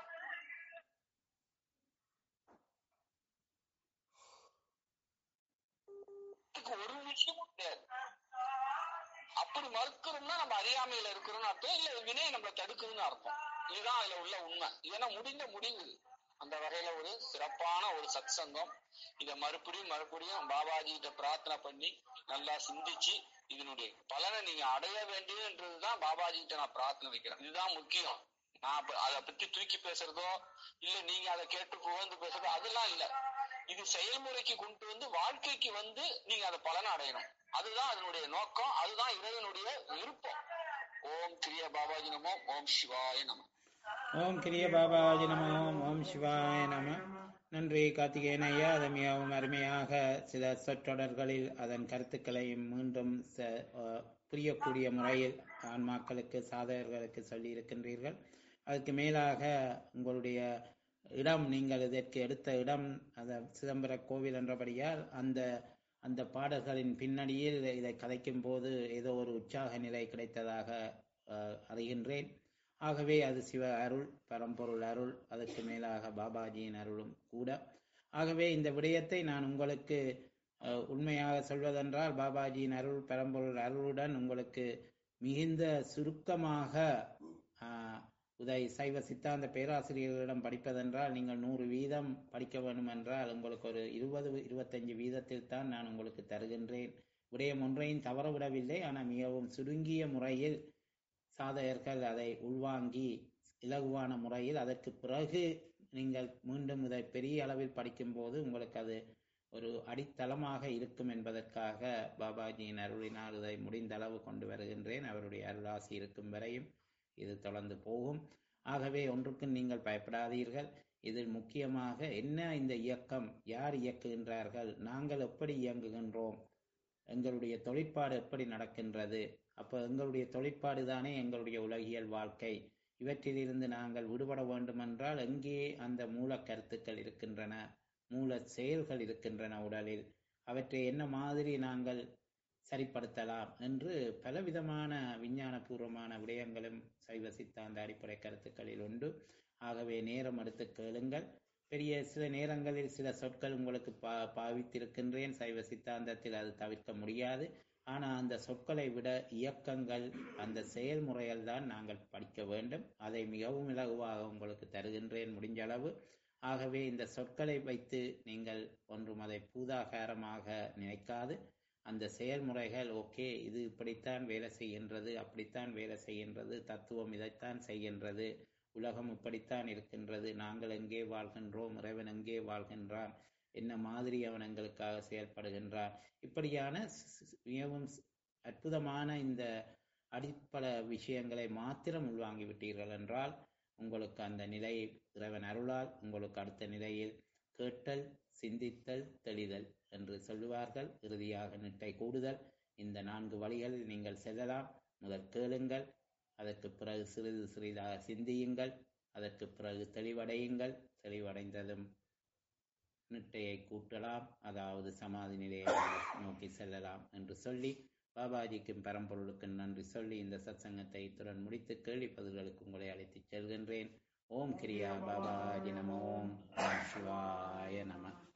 ஒரு விஷயமும் கிடையாது. அப்படி மறுக்கிறோம்னா நம்ம அறியாமையில இருக்கிறோம்னு அர்த்தம், இல்ல வினை நம்மளை தடுக்குதுன்னு அர்த்தம். இதுதான் அதுல உள்ள உண்மை. ஏன்னா முடிந்த முடிவு. அந்த வகையில ஒரு சிறப்பான ஒரு சத்சங்கம். இத மறுபடியும் மறுபடியும் பாபாஜி கிட்ட பிரார்த்தனை பண்ணி நல்லா சிந்திச்சு இதனுடைய பலனை நீங்க அடைய வேண்டியதுன்றதுதான் பாபாஜி கிட்ட நான் பிரார்த்தனை வைக்கிறேன். இதுதான் முக்கியம். நான் அதை பத்தி தூக்கி பேசுறதோ இல்ல நீங்க அதை கேட்டு புகழ்ந்து பேசுறதோ அதெல்லாம் இல்ல. இது செயல்முறைக்கு கொண்டு வந்து வாழ்க்கைக்கு வந்து நீங்க அதை பலனை அடையணும். அதுதான் அதனுடைய நோக்கம். அதுதான் இறைவனுடைய விருப்பம். ஓம் கிரிய பாபாஜி நமோ. ஓம் சிவாய நம. ஓம் கிரிய பாபாஜி நமோ. ஓம் சிவாய நம. நன்றி கார்த்திகேயன் ஐயா. அது மிகவும் அருமையாக சில சொற்றொடர்களில் அதன் கருத்துக்களை மீண்டும் புரியக்கூடிய முறையில் ஆன்மாக்களுக்கு சாதகர்களுக்கு சொல்லி இருக்கின்றீர்கள். அதுக்கு மேலாக உங்களுடைய இடம், நீங்கள் இதற்கு எடுத்த இடம் அந்த சிதம்பர கோவில் என்றபடியால் அந்த அந்த பாடல்களின் பின்னணியில் இதை கதைக்கும் போது ஏதோ ஒரு உற்சாக நிலை கிடைத்ததாக அறிகின்றேன். ஆகவே அது சிவ அருள், பரம்பொருள் அருள், அதற்கு மேலாக பாபாஜியின் அருளும் கூட. ஆகவே இந்த விடயத்தை நான் உங்களுக்கு உண்மையாக சொல்வதென்றால் பாபாஜியின் அருள், பரம்பொருள் அருளுடன் உங்களுக்கு மிகுந்த சுருக்கமாக ஆஹ், உதை சைவ சித்தாந்த பேராசிரியர்களிடம் படிப்பதென்றால் நீங்கள் நூறு வீதம் படிக்க வேண்டும் என்றால் உங்களுக்கு ஒரு இருபது இருபத்தஞ்சு வீதத்தில் தான் நான் உங்களுக்கு தருகின்றேன். விடயம் ஒன்றையும் தவற விடவில்லை, ஆனால் மிகவும் சுருங்கிய முறையில் சாதகர்கள் அதை உள்வாங்கி இலகுவான முறையில் அதற்கு பிறகு நீங்கள் மீண்டும் இதை பெரிய அளவில் படிக்கும்போது உங்களுக்கு அது ஒரு அடித்தளமாக இருக்கும் என்பதற்காக பாபாஜியின் அருளினால் இதை முடிந்த அளவு கொண்டு வருகின்றேன். அவருடைய அருளாசி இருக்கும் வரையும் இது தொடர்ந்து போகும். ஆகவே ஒன்றுக்கும் நீங்கள் பயப்படாதீர்கள். இதில் முக்கியமாக என்ன இந்த இயக்கம், யார் இயக்குகின்றார்கள், நாங்கள் எப்படி இயங்குகின்றோம், எங்களுடைய தொழிற்பாடு எப்படி நடக்கின்றது, அப்போ எங்களுடைய தொழிற்பாடு தானே எங்களுடைய உலகியல் வாழ்க்கை. இவற்றிலிருந்து நாங்கள் விடுபட வேண்டுமென்றால் எங்கே அந்த மூல கருத்துக்கள் இருக்கின்றன, மூல செயல்கள் இருக்கின்றன உடலில், அவற்றை என்ன மாதிரி நாங்கள் சரிப்படுத்தலாம் என்று பலவிதமான விஞ்ஞானபூர்வமான விடயங்களும் சைவ சித்தாந்த அடிப்படை கருத்துக்களில் உண்டு. ஆகவே நேரம் எடுத்து கேளுங்கள். பெரிய சில நேரங்களில் சில சொற்கள் உங்களுக்கு பா பாவித்திருக்கின்றேன். சைவ சித்தாந்தத்தில் அது தவிர்க்க முடியாது. ஆனால் அந்த சொற்களை விட இயக்கங்கள், அந்த செயல்முறைகள் தான் நாங்கள் படிக்க வேண்டும். அதை மிகவும் இலகுவாக உங்களுக்கு தருகின்றேன் முடிஞ்ச அளவு. ஆகவே இந்த சொற்களை வைத்து நீங்கள் ஒன்றும் அதை பூதாகாரமாக நினைக்காது, அந்த செயல்முறைகள் ஓகே இது இப்படித்தான் வேலை செய்கின்றது, அப்படித்தான் வேலை செய்கின்றது, தத்துவம் இதைத்தான் செய்கின்றது, உலகம் இப்படித்தான் இருக்கின்றது, நாங்கள் எங்கே வாழ்கின்றோம், இறைவன் எங்கே வாழ்கின்றான், என்ன மாதிரி அவன் எங்களுக்காக செயல்படுகின்றான், இப்படியான மிகவும் அற்புதமான இந்த அடிப்படை விஷயங்களை மாத்திரம் உள்வாங்கிவிட்டீர்கள் என்றால் உங்களுக்கு அந்த நிலை இறைவன் அருளால் உங்களுக்கு அடுத்த நிலையில் கேட்டல், சிந்தித்தல், தெளிதல் என்று சொல்லுவார்கள். இறுதியாக நிட்டை கூடுதல். இந்த நான்கு வழிகளில் நீங்கள் செல்லலாம். முதல் கேளுங்கள், அதற்கு பிறகு சிறிது சிறிதாக சிந்தியுங்கள், அதற்கு பிறகு தெளிவடையுங்கள். தெளிவடைந்ததும் நிட்டையை கூட்டலாம், அதாவது சமாதி நிலையை நோக்கி செல்லலாம் என்று சொல்லி பாபாஜிக்கும் பரம்பொருளுக்கும் நன்றி சொல்லி இந்த சத்சங்கத்தை இத்துடன் முடித்து கேள்வி பதில்களுக்கு உங்களை அழைத்துச் செல்கின்றேன். ஓம் கிரியா பாபாஜி நம. ஓம் சிவாய நம.